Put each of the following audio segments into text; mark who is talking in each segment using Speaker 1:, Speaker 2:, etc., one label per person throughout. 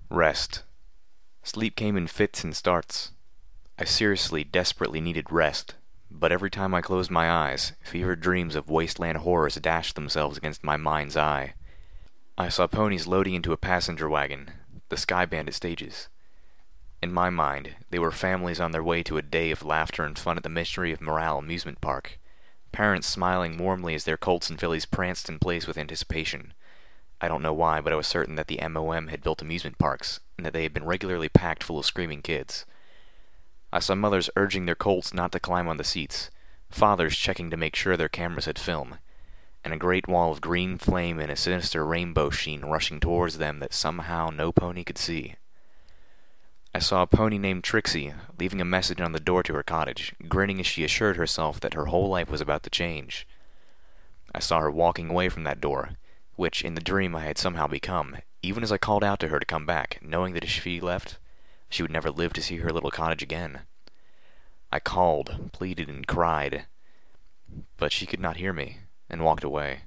Speaker 1: Rest. Sleep came in fits and starts. I seriously, desperately needed rest, but every time I closed my eyes, fevered dreams of wasteland horrors dashed themselves against my mind's eye. I saw ponies loading into a passenger wagon, the Sky Bandit stages. In my mind, they were families on their way to a day of laughter and fun at the Mystery of Morale amusement park, parents smiling warmly as their colts and fillies pranced in place with anticipation. I don't know why, but I was certain that the MOM had built amusement parks, and that they had been regularly packed full of screaming kids. I saw mothers urging their colts not to climb on the seats, fathers checking to make sure their cameras had film, and a great wall of green flame and a sinister rainbow sheen rushing towards them that somehow no pony could see. I saw a pony named Trixie leaving a message on the door to her cottage, grinning as she assured herself that her whole life was about to change. I saw her walking away from that door, which in the dream I had somehow become, even as I called out to her to come back, knowing that if she left, she would never live to see her little cottage again. I called, pleaded, and cried, but she could not hear me, and walked away.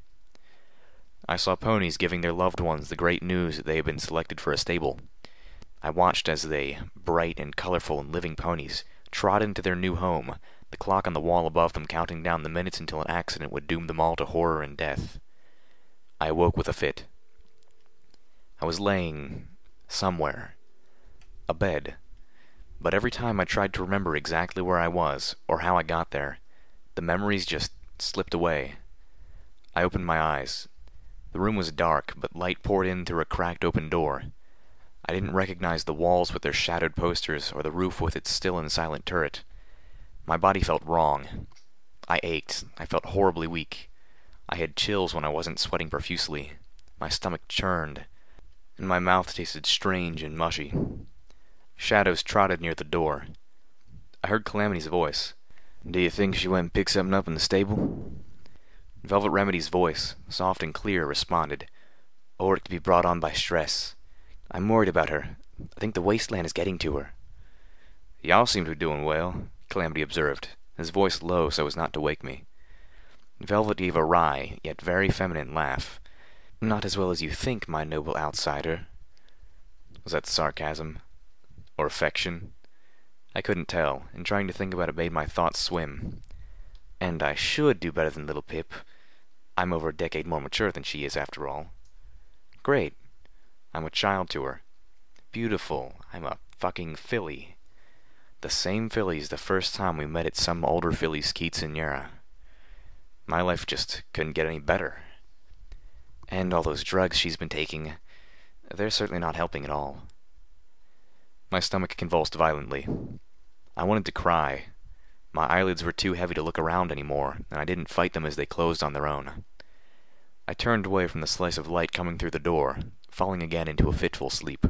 Speaker 1: I saw ponies giving their loved ones the great news that they had been selected for a stable. I watched as they, bright and colorful and living ponies, trod into their new home, the clock on the wall above them counting down the minutes until an accident would doom them all to horror and death. I awoke with a fit. I was laying somewhere. Abed. But every time I tried to remember exactly where I was, or how I got there, the memories just slipped away. I opened my eyes. The room was dark, but light poured in through a cracked open door. I didn't recognize the walls with their shadowed posters, or the roof with its still and silent turret. My body felt wrong. I ached. I felt horribly weak. I had chills when I wasn't sweating profusely. My stomach churned, and my mouth tasted strange and mushy. Shadows trotted near the door. I heard Calamity's voice. "Do you think she went and picked something up in the stable?" Velvet Remedy's voice, soft and clear, responded, "Or it could be brought on by stress. I'm worried about her. I think the wasteland is getting to her." "Y'all seem to be doing well," Calamity observed, his voice low so as not to wake me. Velvet gave a wry, yet very feminine laugh. "Not as well as you think, my noble outsider." Was that sarcasm? Or affection? I couldn't tell, and trying to think about it made my thoughts swim. And I should do better than little Pip. I'm over a decade more mature than she is, after all. Great. I'm a child to her. Beautiful. I'm a fucking filly. The same filly as the first time we met at some older filly's quinceañera. My life just couldn't get any better. And all those drugs she's been taking, they're certainly not helping at all. My stomach convulsed violently. I wanted to cry. My eyelids were too heavy to look around anymore, and I didn't fight them as they closed on their own. I turned away from the slice of light coming through the door, falling again into a fitful sleep.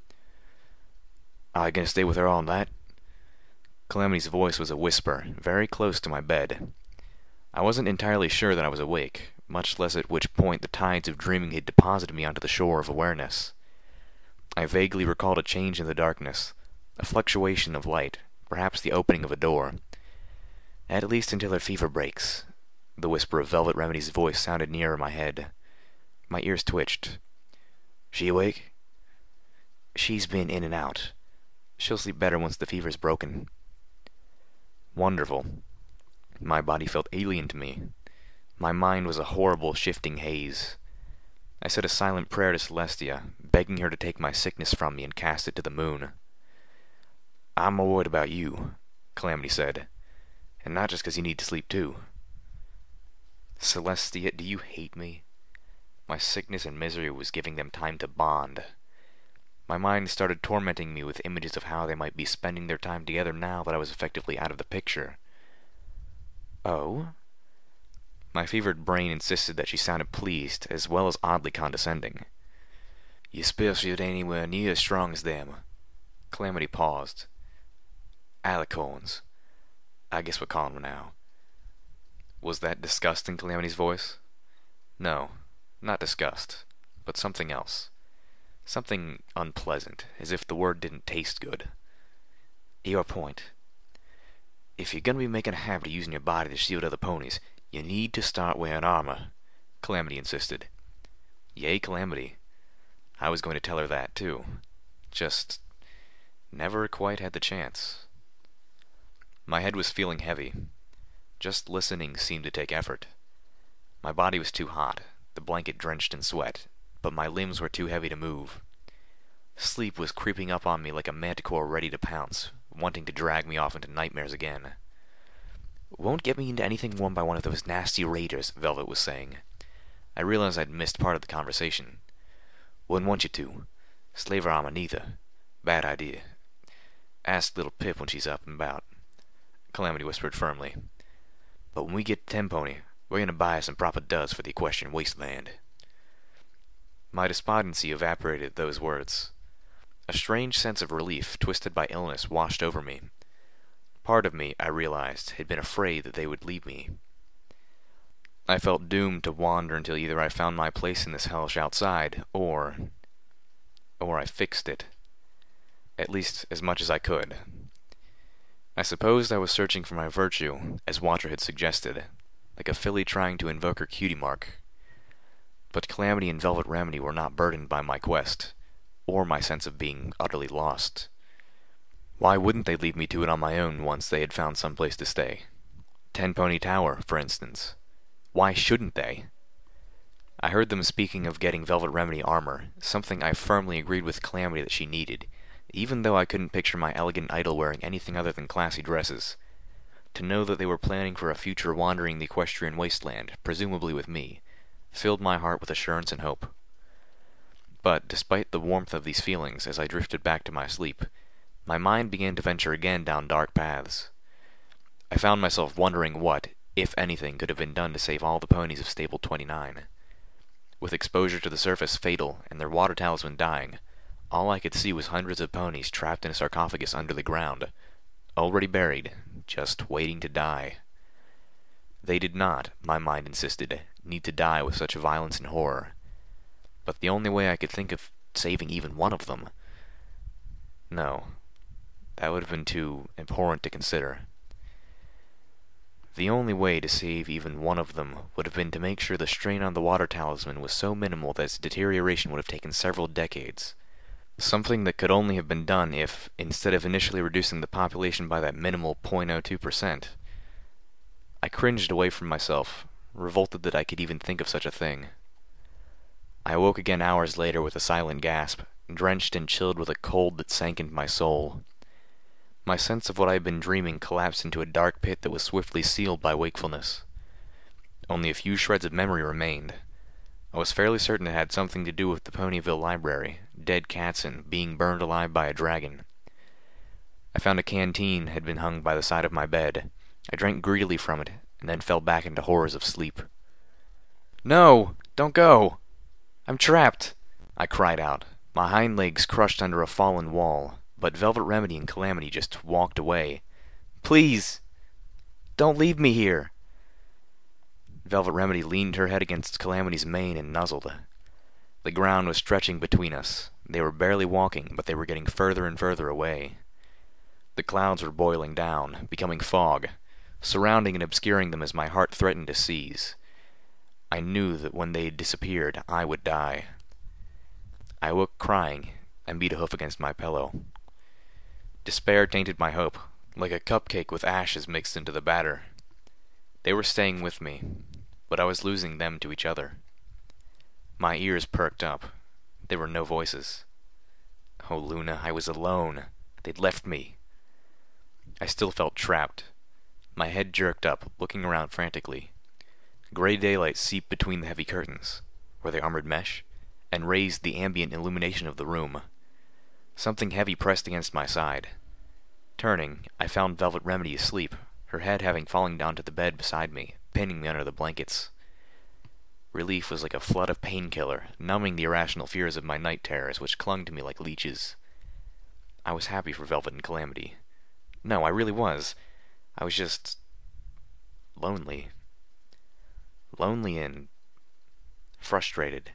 Speaker 1: "Are you going to stay with her all night?" Calamity's voice was a whisper, very close to my bed. I wasn't entirely sure that I was awake, much less at which point the tides of dreaming had deposited me onto the shore of awareness. I vaguely recalled a change in the darkness, a fluctuation of light, perhaps the opening of a door. "At least until her fever breaks." The whisper of Velvet Remedy's voice sounded nearer my head. My ears twitched. "She awake?" "She's been in and out. She'll sleep better once the fever's broken." Wonderful. My body felt alien to me. My mind was a horrible, shifting haze. I said a silent prayer to Celestia, begging her to take my sickness from me and cast it to the moon. "I'm more worried about you," Calamity said. "And not just 'cause you need to sleep too." "Celestia, do you hate me?" My sickness and misery was giving them time to bond. My mind started tormenting me with images of how they might be spending their time together now that I was effectively out of the picture. "Oh?" My fevered brain insisted that she sounded pleased, as well as oddly condescending. "You spell shit anywhere near as strong as them." Calamity paused. "Alicorns. I guess we're calling them now." Was that disgust in Calamity's voice? No, not disgust, but something else. Something unpleasant, as if the word didn't taste good. "Your point. If you're gonna be making a habit of using your body to shield other ponies, you need to start wearing armor," Calamity insisted. Yay, Calamity. I was going to tell her that, too. Just never quite had the chance. My head was feeling heavy. Just listening seemed to take effort. My body was too hot, the blanket drenched in sweat, but my limbs were too heavy to move. Sleep was creeping up on me like a manticore ready to pounce, wanting to drag me off into nightmares again. "Won't get me into anything worn by one of those nasty raiders," Velvet was saying. I realized I'd missed part of the conversation. "Wouldn't want you to. Slaver armor neither. Bad idea. Ask little Pip when she's up and about," Calamity whispered firmly. "But when we get to Tenpony, we're going to buy some proper duds for the equestrian wasteland." My despondency evaporated at those words. A strange sense of relief, twisted by illness, washed over me. Part of me, I realized, had been afraid that they would leave me. I felt doomed to wander until either I found my place in this hellish outside, or I fixed it. At least, as much as I could. I supposed I was searching for my virtue, as Watcher had suggested, like a filly trying to invoke her cutie mark. But Calamity and Velvet Remedy were not burdened by my quest, or my sense of being utterly lost. Why wouldn't they leave me to it on my own once they had found some place to stay? Tenpony Tower, for instance. Why shouldn't they? I heard them speaking of getting Velvet Remedy armor, something I firmly agreed with Calamity that she needed, even though I couldn't picture my elegant idol wearing anything other than classy dresses. To know that they were planning for a future wandering the equestrian wasteland, presumably with me, filled my heart with assurance and hope. But despite the warmth of these feelings, as I drifted back to my sleep, my mind began to venture again down dark paths. I found myself wondering what, if anything, could have been done to save all the ponies of Stable 29. With exposure to the surface fatal and their water talisman dying, all I could see was hundreds of ponies trapped in a sarcophagus under the ground, already buried, just waiting to die. They did not, my mind insisted, need to die with such violence and horror. But the only way I could think of saving even one of them... No, that would have been too abhorrent to consider. The only way to save even one of them would have been to make sure the strain on the water talisman was so minimal that its deterioration would have taken several decades. Something that could only have been done if, instead of initially reducing the population by that minimal 0.02%, I cringed away from myself, revolted that I could even think of such a thing. I awoke again hours later with a silent gasp, drenched and chilled with a cold that sank into my soul. My sense of what I had been dreaming collapsed into a dark pit that was swiftly sealed by wakefulness. Only a few shreds of memory remained. I was fairly certain it had something to do with the Ponyville Library, dead cats, and being burned alive by a dragon. I found a canteen had been hung by the side of my bed. I drank greedily from it, and then fell back into horrors of sleep. "No! Don't go! I'm trapped!" I cried out, my hind legs crushed under a fallen wall, but Velvet Remedy and Calamity just walked away. "Please! Don't leave me here!" Velvet Remedy leaned her head against Calamity's mane and nuzzled. The ground was stretching between us. They were barely walking, but they were getting further and further away. The clouds were boiling down, becoming fog, surrounding and obscuring them as my heart threatened to seize. I knew that when they disappeared, I would die. I awoke crying, and beat a hoof against my pillow. Despair tainted my hope, like a cupcake with ashes mixed into the batter. They were staying with me, but I was losing them to each other. My ears perked up. There were no voices. Oh, Luna, I was alone. They'd left me. I still felt trapped. My head jerked up, looking around frantically. Gray daylight seeped between the heavy curtains. Were they armored mesh? And raised the ambient illumination of the room. Something heavy pressed against my side. Turning, I found Velvet Remedy asleep, her head having fallen down to the bed beside me, pinning me under the blankets. Relief was like a flood of painkiller, numbing the irrational fears of my night terrors, which clung to me like leeches. I was happy for Velvet and Calamity. No, I really was. I was just... lonely. Lonely and... frustrated.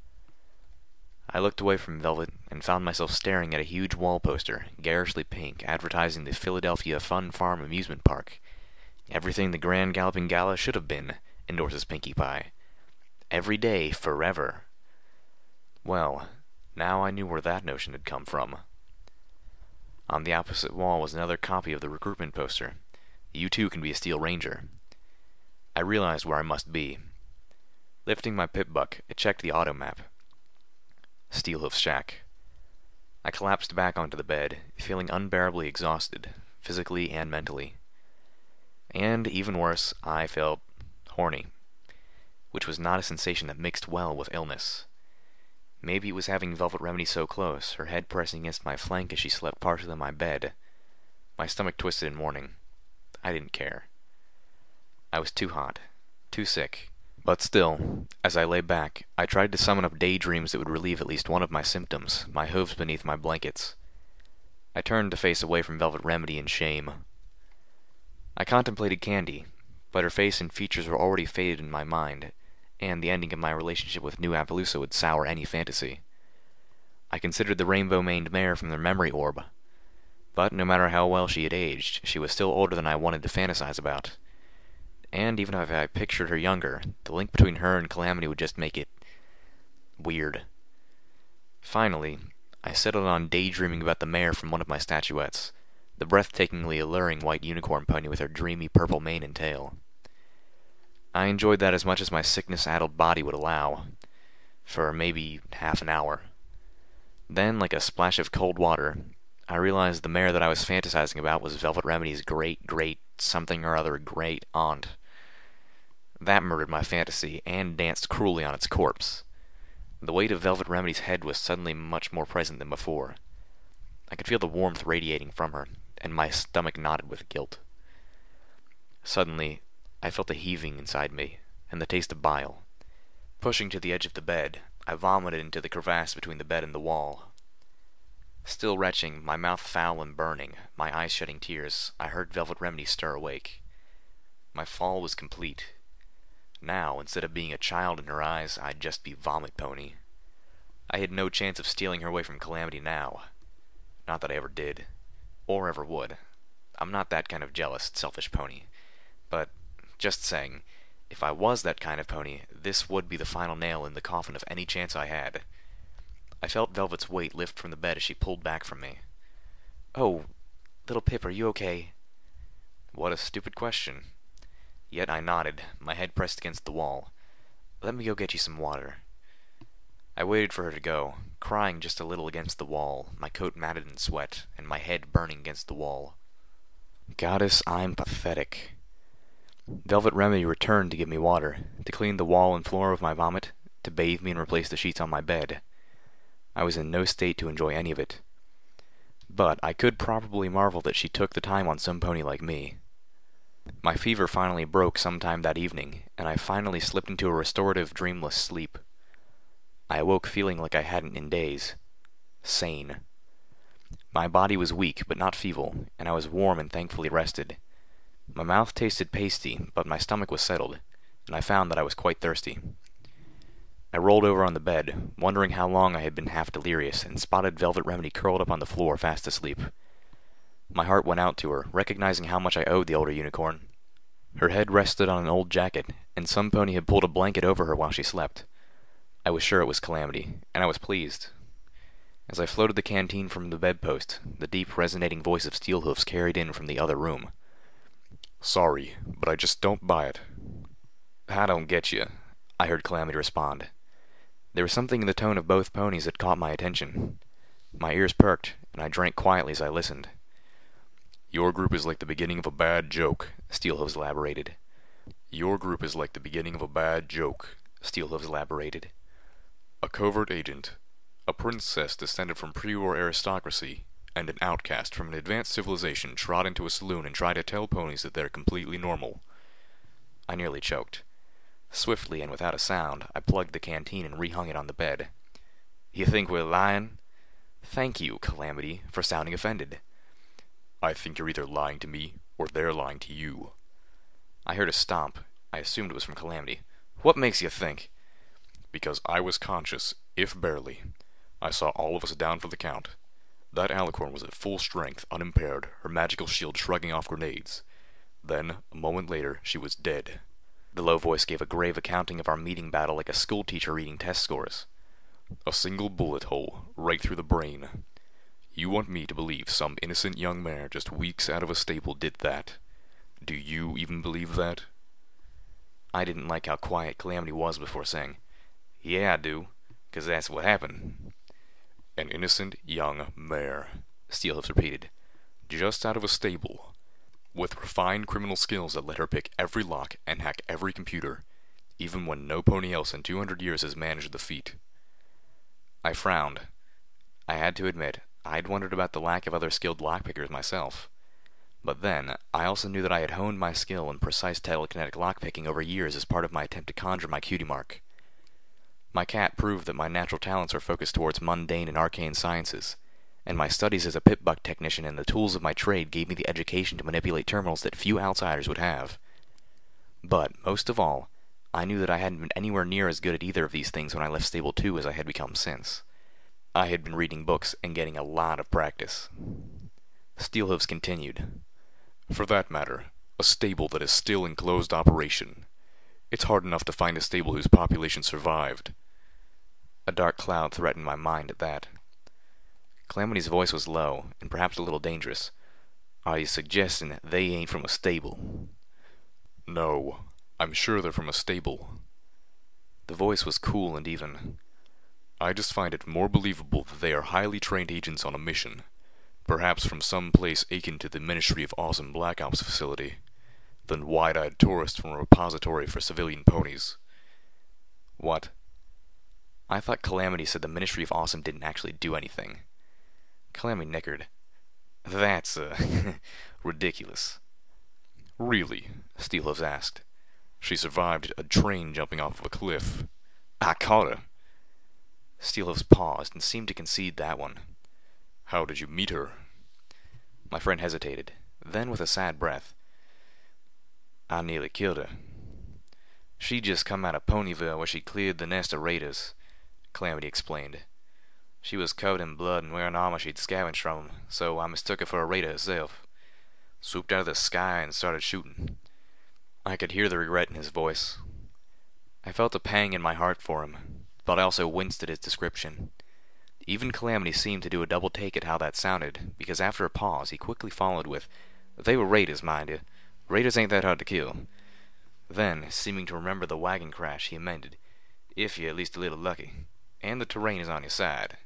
Speaker 1: I looked away from Velvet and found myself staring at a huge wall poster, garishly pink, advertising the Philadelphia Fun Farm Amusement Park. Everything the Grand Galloping Gala should have been, endorses Pinkie Pie. Every day, forever. Well, Now I knew where that notion had come from. On the opposite wall was another copy of the recruitment poster. You too can be a Steel Ranger. I realized where I must be. Lifting my pip-buck, I checked the auto map. Steelhoof's shack. I collapsed back onto the bed, feeling unbearably exhausted, physically and mentally. And, even worse, I felt horny, which was not a sensation that mixed well with illness. Maybe it was having Velvet Remedy so close, her head pressing against my flank as she slept partially on my bed. My stomach twisted in warning. I didn't care. I was too hot, too sick. But still, as I lay back, I tried to summon up daydreams that would relieve at least one of my symptoms, my hooves beneath my blankets. I turned to face away from Velvet Remedy in shame. I contemplated Candy, but her face and features were already faded in my mind, and the ending of my relationship with New Appaloosa would sour any fantasy. I considered the rainbow-maned mare from their memory orb. But no matter how well she had aged, she was still older than I wanted to fantasize about. And even if I pictured her younger, the link between her and Calamity would just make it weird. Finally, I settled on daydreaming about the mare from one of my statuettes, the breathtakingly alluring white unicorn pony with her dreamy purple mane and tail. I enjoyed that as much as my sickness-addled body would allow, for maybe half an hour. Then, like a splash of cold water, I realized the mare that I was fantasizing about was Velvet Remedy's great-something-or-other-great aunt. That murdered my fantasy, and danced cruelly on its corpse. The weight of Velvet Remedy's head was suddenly much more present than before. I could feel the warmth radiating from her, and my stomach knotted with guilt. Suddenly, I felt a heaving inside me, and the taste of bile. Pushing to the edge of the bed, I vomited into the crevasse between the bed and the wall. Still retching, my mouth foul and burning, my eyes shedding tears, I heard Velvet Remedy stir awake. My fall was complete. Now, instead of being a child in her eyes, I'd just be Vomit Pony. I had no chance of stealing her away from Calamity now. Not that I ever did. Or ever would. I'm not that kind of jealous, selfish pony. But, just saying, if I was that kind of pony, this would be the final nail in the coffin of any chance I had. I felt Velvet's weight lift from the bed as she pulled back from me. "Oh, little Pip, are you okay?" What a stupid question. Yet I nodded, my head pressed against the wall. "Let me go get you some water." I waited for her to go, crying just a little against the wall, my coat matted in sweat, and my head burning against the wall. Goddess, I'm pathetic. Velvet Remedy returned to give me water, to clean the wall and floor of my vomit, to bathe me and replace the sheets on my bed. I was in no state to enjoy any of it. But I could probably marvel that she took the time on some pony like me. My fever finally broke sometime that evening, and I finally slipped into a restorative, dreamless sleep. I awoke feeling like I hadn't in days. Sane. My body was weak, but not feeble, and I was warm and thankfully rested. My mouth tasted pasty, but my stomach was settled, and I found that I was quite thirsty. I rolled over on the bed, wondering how long I had been half delirious, and spotted Velvet Remedy curled up on the floor, fast asleep. My heart went out to her, recognizing how much I owed the older unicorn. Her head rested on an old jacket, and some pony had pulled a blanket over her while she slept. I was sure it was Calamity, and I was pleased. As I floated the canteen from the bedpost, the deep, resonating voice of Steelhoof's carried in from the other room. "Sorry, but I just don't buy it." "I don't get you," I heard Calamity respond. There was something in the tone of both ponies that caught my attention. My ears perked, and I drank quietly as I listened. "Your group is like the beginning of a bad joke," Steelhooves elaborated. "Your group is like the beginning of a bad joke," Steelhooves elaborated. "A covert agent, a princess descended from pre-war aristocracy, and an outcast from an advanced civilization trot into a saloon and try to tell ponies that they're completely normal." I nearly choked. Swiftly and without a sound, I plugged the canteen and rehung it on the bed. "You think we're lying?" "Thank you, Calamity, for sounding offended." "I think you're either lying to me, or they're lying to you." I heard a stomp. I assumed it was from Calamity. "What makes you think?" "Because I was conscious, if barely. I saw all of us down for the count. That alicorn was at full strength, unimpaired, her magical shield shrugging off grenades. Then, a moment later, she was dead." The low voice gave a grave accounting of our meeting battle like a schoolteacher reading test scores.
Speaker 2: A single bullet hole, right through the brain. You want me to believe some innocent young mare just weeks out of a stable did that? Do you even believe that?
Speaker 1: I didn't like how quiet Calamity was before saying, "Yeah, I do, 'cause that's what happened."
Speaker 2: An innocent young mare, Steelhooves repeated. Just out of a stable. With refined criminal skills that let her pick every lock and hack every computer, even when no pony else in 200 years has managed the feat.
Speaker 1: I frowned. I had to admit, I'd wondered about the lack of other skilled lockpickers myself. But then, I also knew that I had honed my skill in precise telekinetic lockpicking over years as part of my attempt to conjure my cutie mark. My cat proved that my natural talents are focused towards mundane and arcane sciences, and my studies as a pip-buck technician and the tools of my trade gave me the education to manipulate terminals that few outsiders would have. But, most of all, I knew that I hadn't been anywhere near as good at either of these things when I left Stable 2 as I had become since. I had been reading books and getting a lot of practice. Steelhooves continued.
Speaker 2: For that matter, a stable that is still in closed operation. It's hard enough to find a stable whose population survived.
Speaker 1: A dark cloud threatened my mind at that. Calamity's voice was low, and perhaps a little dangerous. "Are you suggesting that they ain't from a stable?"
Speaker 2: No, I'm sure they're from a stable.
Speaker 1: The voice was cool and even.
Speaker 2: I just find it more believable that they are highly trained agents on a mission, perhaps from some place akin to the Ministry of Awesome Black Ops facility, than wide-eyed tourists from a repository for civilian ponies.
Speaker 1: What? I thought Calamity said the Ministry of Awesome didn't actually do anything. Calamity nickered. "That's, ridiculous."
Speaker 2: Really? Steelhooves asked. She survived a train jumping off of a cliff.
Speaker 1: "I caught her." Steelhooves paused and seemed to concede that one.
Speaker 2: How did you meet her?
Speaker 1: My friend hesitated. Then, with a sad breath, "I nearly killed her. She'd just come out of Ponyville where she cleared the nest of raiders," Calamity explained. "She was covered in blood and wearing armor she'd scavenged from 'em, so I mistook her for a raider herself. Swooped out of the sky and started shooting." I could hear the regret in his voice. I felt a pang in my heart for him, but I also winced at his description. Even Calamity seemed to do a double take at how that sounded, because after a pause he quickly followed with, "They were raiders, mind you. Raiders ain't that hard to kill." Then, seeming to remember the wagon crash, he amended, "If you're at least a little lucky. And the terrain is on your side."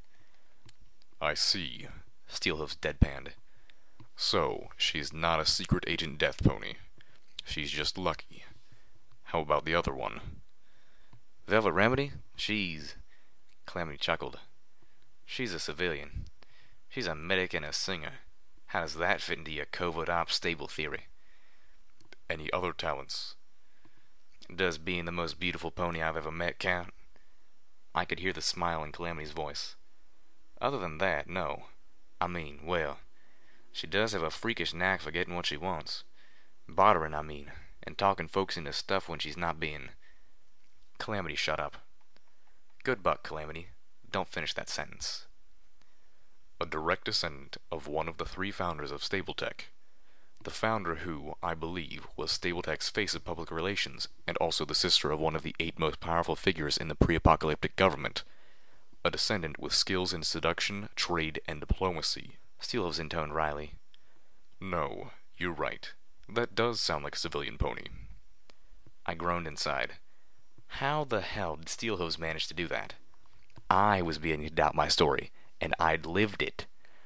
Speaker 2: I see,
Speaker 1: Steelhooves deadpanned.
Speaker 2: So, she's not a secret agent death pony. She's just lucky. How about the other one?
Speaker 1: Velvet Remedy? Calamity chuckled. "She's a civilian. She's a medic and a singer. How does that fit into your covert ops stable theory?"
Speaker 2: Any other talents?
Speaker 1: "Does being the most beautiful pony I've ever met count?" I could hear the smile in Calamity's voice. "Other than that, no. I mean, well, she does have a freakish knack for getting what she wants. Bartering, I mean, and talking folks into stuff when she's not being—" Calamity shut up. "Good buck, Calamity. Don't finish that sentence."
Speaker 2: A direct descendant of one of the 3 founders of Stabletech. The founder who, I believe, was Stabletech's face of public relations, and also the sister of one of the 8 most powerful figures in the pre-apocalyptic government. A descendant with skills in seduction, trade, and diplomacy.
Speaker 1: Steelhooves intoned wryly.
Speaker 2: No, you're right. That does sound like a civilian pony.
Speaker 1: I groaned inside. How the hell did Steelhooves manage to do that? I was beginning to doubt my story, and I'd lived it.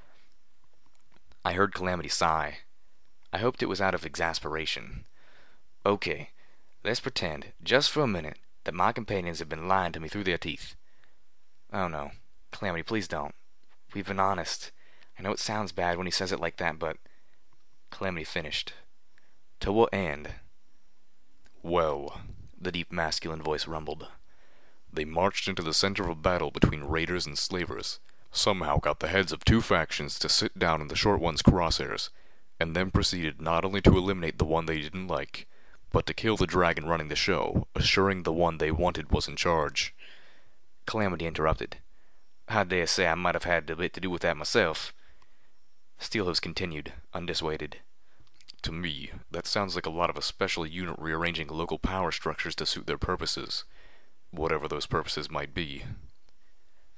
Speaker 1: I heard Calamity sigh. I hoped it was out of exasperation. "Okay, let's pretend, just for a minute, that my companions have been lying to me through their teeth." "Oh no, Calamity, please don't. We've been honest. I know it sounds bad when he says it like that, but—" Calamity finished. "To what end?"
Speaker 2: "Well,"
Speaker 1: the deep masculine voice rumbled,
Speaker 2: "they marched into the center of a battle between raiders and slavers, somehow got the heads of 2 factions to sit down in the short one's crosshairs, and then proceeded not only to eliminate the one they didn't like, but to kill the dragon running the show, assuring the one they wanted was in charge."
Speaker 1: Calamity interrupted. "I dare say I might have had a bit to do with that myself." Steelhooves continued, undissuaded.
Speaker 2: To me, that sounds like a lot of a special unit rearranging local power structures to suit their purposes, whatever those purposes might be.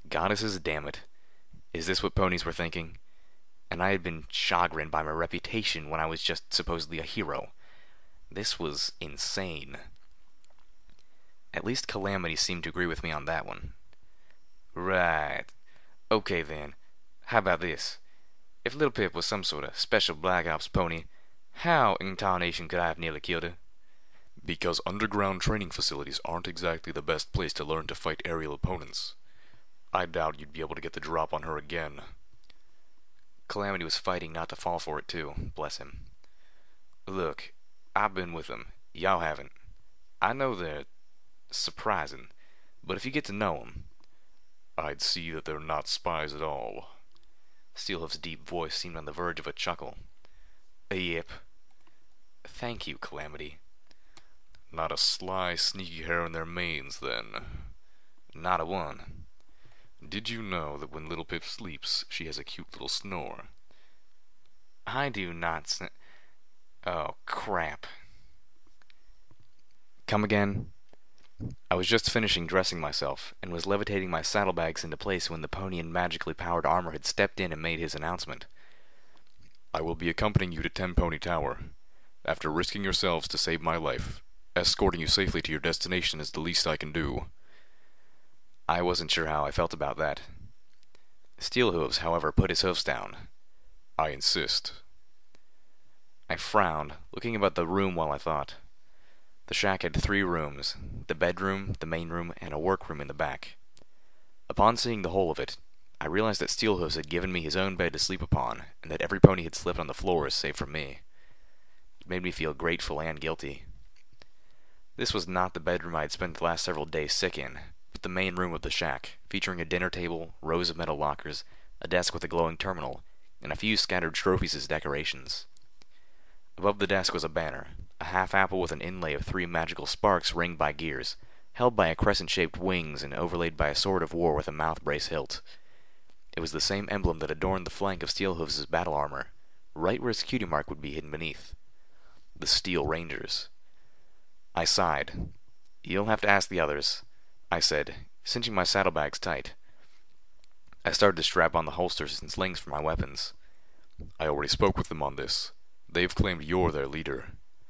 Speaker 1: Goddesses, damn it. Is this what ponies were thinking? And I had been chagrined by my reputation when I was just supposedly a hero. This was insane. At least Calamity seemed to agree with me on that one. Right. Okay then. How about this? If Little Pip was some sort of special Black Ops pony, how in tarnation could I have nearly killed her?
Speaker 2: Because underground training facilities aren't exactly the best place to learn to fight aerial opponents. I doubt you'd be able to get the drop on her again.
Speaker 1: Calamity was fighting not to fall for it too, bless him. Look, I've been with them. Y'all haven't. I know they're surprising, but if you get to know them...
Speaker 2: I'd see that they're not spies at all.
Speaker 1: Steelhoof's deep voice seemed on the verge of a chuckle. Yep. Thank you, Calamity.
Speaker 2: Not a sly, sneaky hair in their manes, then.
Speaker 1: Not a one.
Speaker 2: Did you know that when Little Pip sleeps, she has a cute little snore?
Speaker 1: I do not Oh, crap. Come again? I was just finishing dressing myself, and was levitating my saddlebags into place when the pony in magically powered armor had stepped in and made his announcement.
Speaker 2: I will be accompanying you to Ten Pony Tower. After risking yourselves to save my life, escorting you safely to your destination is the least I can do.
Speaker 1: I wasn't sure how I felt about that. Steelhooves, however, put his hoofs down.
Speaker 2: I insist.
Speaker 1: I frowned, looking about the room while I thought. The shack had 3 rooms, the bedroom, the main room, and a workroom in the back. Upon seeing the whole of it, I realized that Steelhooves had given me his own bed to sleep upon, and that every pony had slept on the floors save for me. It made me feel grateful and guilty. This was not the bedroom I had spent the last several days sick in, but the main room of the shack, featuring a dinner table, rows of metal lockers, a desk with a glowing terminal, and a few scattered trophies as decorations. Above the desk was a banner, a half apple with an inlay of 3 magical sparks ringed by gears, held by a crescent-shaped wings and overlaid by a sword of war with a mouth-brace hilt. It was the same emblem that adorned the flank of Steelhooves' battle armor, right where his cutie mark would be hidden beneath. The Steel Rangers. I sighed. You'll have to ask the others, I said, cinching my saddlebags tight. I started to strap on the holsters and slings for my weapons.
Speaker 2: I already spoke with them on this. They've claimed you're their leader.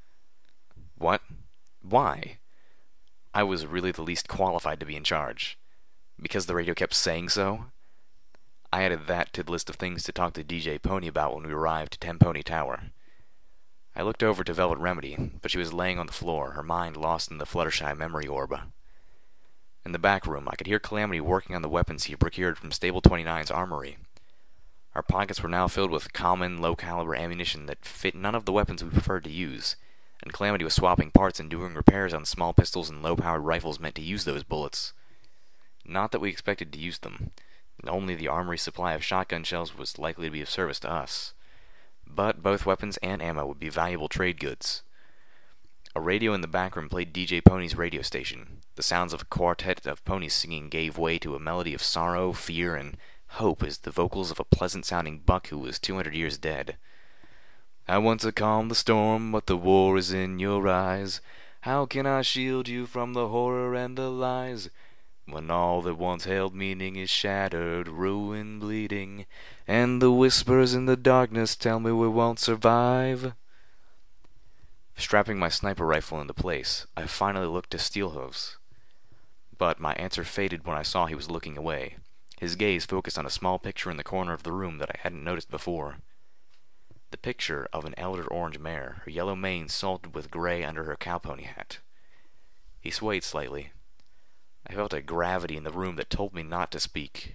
Speaker 1: What? Why? I was really the least qualified to be in charge. Because the radio kept saying so? I added that to the list of things to talk to DJ Pony about when we arrived at Ten Pony Tower. I looked over to Velvet Remedy, but she was laying on the floor, her mind lost in the Fluttershy memory orb. In the back room, I could hear Calamity working on the weapons he had procured from Stable 29's armory. Our pockets were now filled with common, low-caliber ammunition that fit none of the weapons we preferred to use, and Calamity was swapping parts and doing repairs on small pistols and low-powered rifles meant to use those bullets. Not that we expected to use them. Only the armory supply of shotgun shells was likely to be of service to us. But both weapons and ammo would be valuable trade goods. A radio in the back room played DJ Pony's radio station. The sounds of a quartet of ponies singing gave way to a melody of sorrow, fear, and hope as the vocals of a pleasant-sounding buck who was 200 years dead. I want to calm the storm, but the war is in your eyes. How can I shield you from the horror and the lies? When all that once held meaning is shattered, ruin bleeding, and the whispers in the darkness tell me we won't survive. Strapping my sniper rifle into place, I finally looked to Steelhooves. But my answer faded when I saw he was looking away. His gaze focused on a small picture in the corner of the room that I hadn't noticed before. The picture of an elder orange mare, her yellow mane salted with gray under her cowpony hat. He swayed slightly. I felt a gravity in the room that told me not to speak.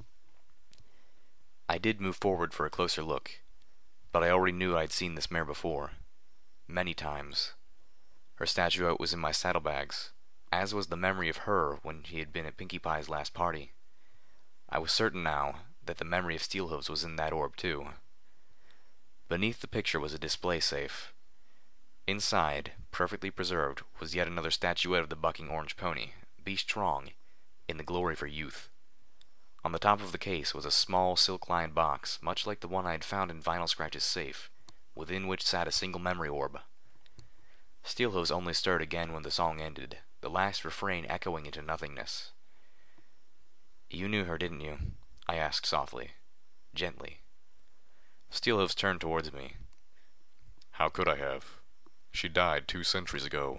Speaker 1: I did move forward for a closer look, but I already knew I'd seen this mare before. Many times. Her statuette was in my saddlebags, as was the memory of her when she had been at Pinkie Pie's last party. I was certain now that the memory of Steelhooves was in that orb too. Beneath the picture was a display safe. Inside, perfectly preserved, was yet another statuette of the bucking orange pony, Be Strong, in the glory of her youth. On the top of the case was a small silk-lined box, much like the one I had found in Vinyl Scratch's safe, within which sat a single memory orb. Steelhooves only stirred again when the song ended, the last refrain echoing into nothingness. You knew her, didn't you? I asked softly, gently. Steelhooves turned towards me.
Speaker 2: How could I have? She died 2 centuries ago.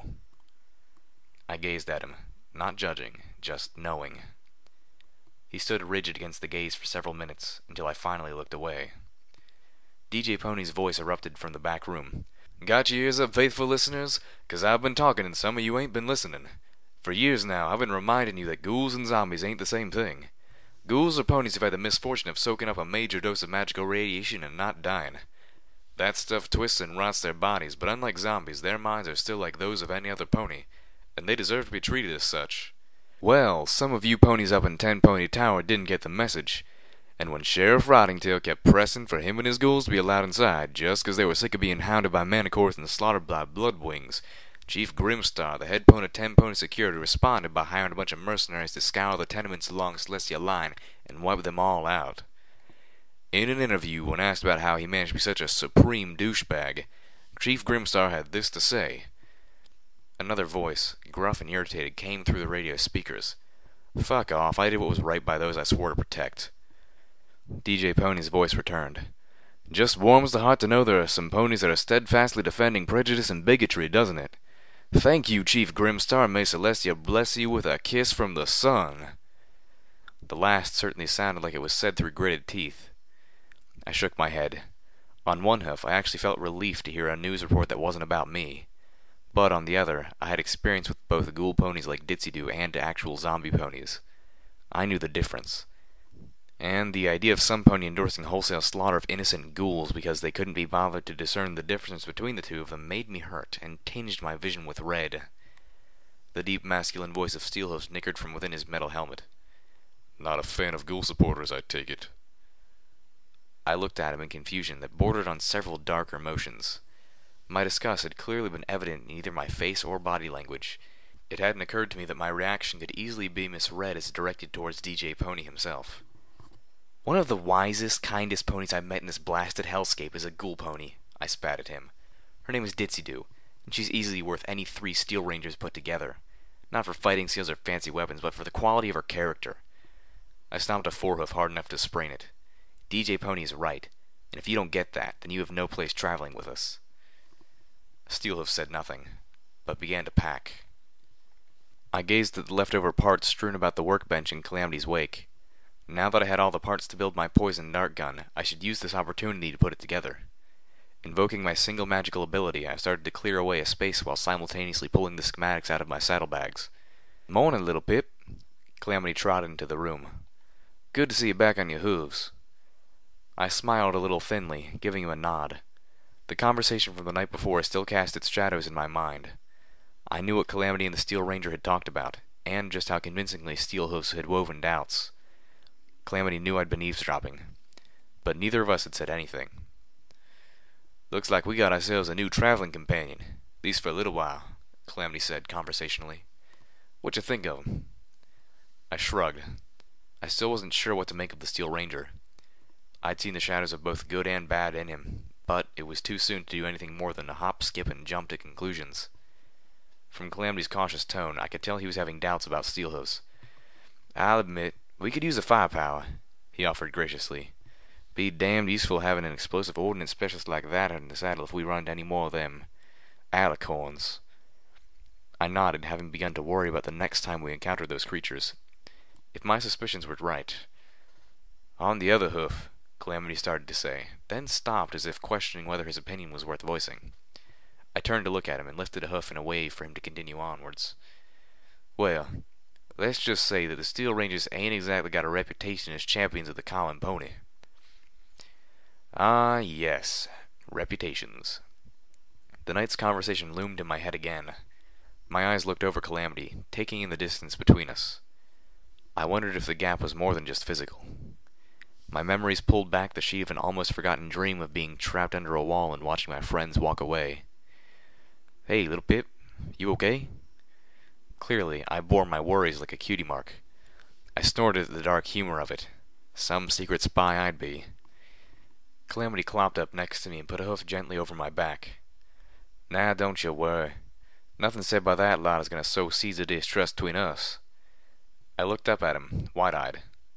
Speaker 1: I gazed at him, not judging, just knowing. He stood rigid against the gaze for several minutes, until I finally looked away. DJ Pony's voice erupted from the back room. Got your ears up, faithful listeners? 'Cause I've been talking and some of you ain't been listening. For years now, I've been reminding you that ghouls and zombies ain't the same thing. Ghouls are ponies who've had the misfortune of soaking up a major dose of magical radiation and not dying. That stuff twists and rots their bodies, but unlike zombies, their minds are still like those of any other pony, and they deserve to be treated as such. Well, some of you ponies up in Ten Pony Tower didn't get the message, and when Sheriff Rottingtail kept pressing for him and his ghouls to be allowed inside, just 'cause they were sick of being hounded by Manicorth and slaughtered by Bloodwings, Chief Grimstar, the head pony of Ten Pony Security, responded by hiring a bunch of mercenaries to scour the tenements along Celestia Line and wipe them all out. In an interview, when asked about how he managed to be such a supreme douchebag, Chief Grimstar had this to say. Another voice, gruff and irritated, came through the radio speakers. Fuck off, I did what was right by those I swore to protect. DJ Pony's voice returned. Just warms the heart to know there are some ponies that are steadfastly defending prejudice and bigotry, doesn't it? Thank you, Chief Grimstar, may Celestia bless you with a kiss from the sun. The last certainly sounded like it was said through gritted teeth. I shook my head. On one hoof, I actually felt relief to hear a news report that wasn't about me. But on the other, I had experience with both ghoul ponies like Ditzy-Doo and actual zombie ponies. I knew the difference. And the idea of some pony endorsing wholesale slaughter of innocent ghouls because they couldn't be bothered to discern the difference between the two of them made me hurt and tinged my vision with red. The deep masculine voice of Steelhooves nickered from within his metal helmet. Not a fan of ghoul supporters, I take it. I looked at him in confusion that bordered on several dark emotions. My disgust had clearly been evident in either my face or body language. It hadn't occurred to me that my reaction could easily be misread as directed towards DJ Pony himself. One of the wisest, kindest ponies I've met in this blasted hellscape is a ghoul pony, I spat at him. Her name is Ditzy-Doo, and she's easily worth any 3 Steel Rangers put together. Not for fighting skills or fancy weapons, but for the quality of her character. I stomped a forehoof hard enough to sprain it. DJ Pony is right, and if you don't get that, then you have no place traveling with us. Steelhoof said nothing, but began to pack. I gazed at the leftover parts strewn about the workbench in Calamity's wake. Now that I had all the parts to build my poison dart gun, I should use this opportunity to put it together. Invoking my single magical ability, I started to clear away a space while simultaneously pulling the schematics out of my saddlebags. Morning, little Pip. Calamity trotted into the room. Good to see you back on your hooves. I smiled a little thinly, giving him a nod. The conversation from the night before still cast its shadows in my mind. I knew what Calamity and the Steel Ranger had talked about, and just how convincingly Steelhoofs had woven doubts. Calamity knew I'd been eavesdropping, but neither of us had said anything. Looks like we got ourselves a new traveling companion, at least for a little while, Calamity said conversationally. What you think of him? I shrugged. I still wasn't sure what to make of the Steel Ranger. I'd seen the shadows of both good and bad in him, but it was too soon to do anything more than to hop, skip, and jump to conclusions. From Calamity's cautious tone, I could tell he was having doubts about Steelhooves. I'll admit, we could use the firepower, he offered graciously. Be damned useful having an explosive ordnance specialist like that in the saddle if we run into any more of them alicorns. I nodded, having begun to worry about the next time we encountered those creatures. If my suspicions were right. On the other hoof, Calamity started to say, then stopped as if questioning whether his opinion was worth voicing. I turned to look at him and lifted a hoof in a wave for him to continue onwards. Well, let's just say that the Steel Rangers ain't exactly got a reputation as champions of the common pony. Ah, yes, reputations. The night's conversation loomed in my head again. My eyes looked over Calamity, taking in the distance between us. I wondered if the gap was more than just physical. My memories pulled back the sheet of an almost forgotten dream of being trapped under a wall and watching my friends walk away. Hey, little Pip, you okay? Clearly, I bore my worries like a cutie mark. I snorted at the dark humor of it. Some secret spy I'd be. Calamity clopped up next to me and put a hoof gently over my back. Nah, don't you worry. Nothing said by that lot is going to sow seeds of distrust between us. I looked up at him, wide-eyed.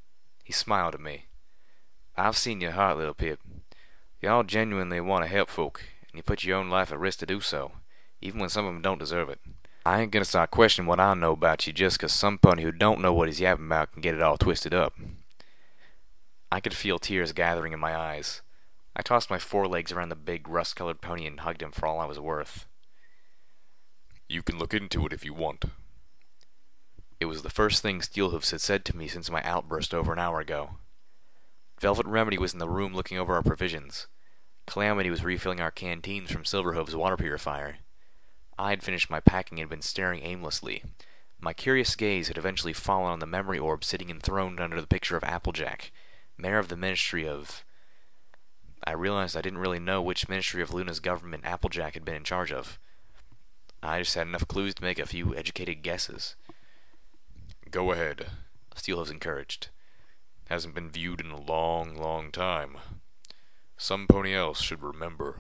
Speaker 1: He smiled at me. I've seen your heart, little Pip. You all genuinely want to help folk, and you put your own life at risk to do so, even when some of 'em don't deserve it. I ain't gonna start questioning what I know about you just 'cause some pony who don't know what he's yapping about can get it all twisted up. I could feel tears gathering in my eyes. I tossed my forelegs around the big, rust-colored pony and hugged him for all I was worth.
Speaker 2: You can look into it if you want.
Speaker 1: It was the first thing Steelhooves had said to me since my outburst over an hour ago. Velvet Remedy was in the room looking over our provisions. Calamity was refilling our canteens from Silverhooves' water purifier. I had finished my packing and had been staring aimlessly. My curious gaze had eventually fallen on the memory orb sitting enthroned under the picture of Applejack, mayor of the Ministry of... I realized I didn't really know which ministry of Luna's government Applejack had been in charge of. I just had enough clues to make a few educated guesses.
Speaker 2: Go ahead, Steelhooves encouraged. Hasn't been viewed in a long, long time. Some pony else should remember.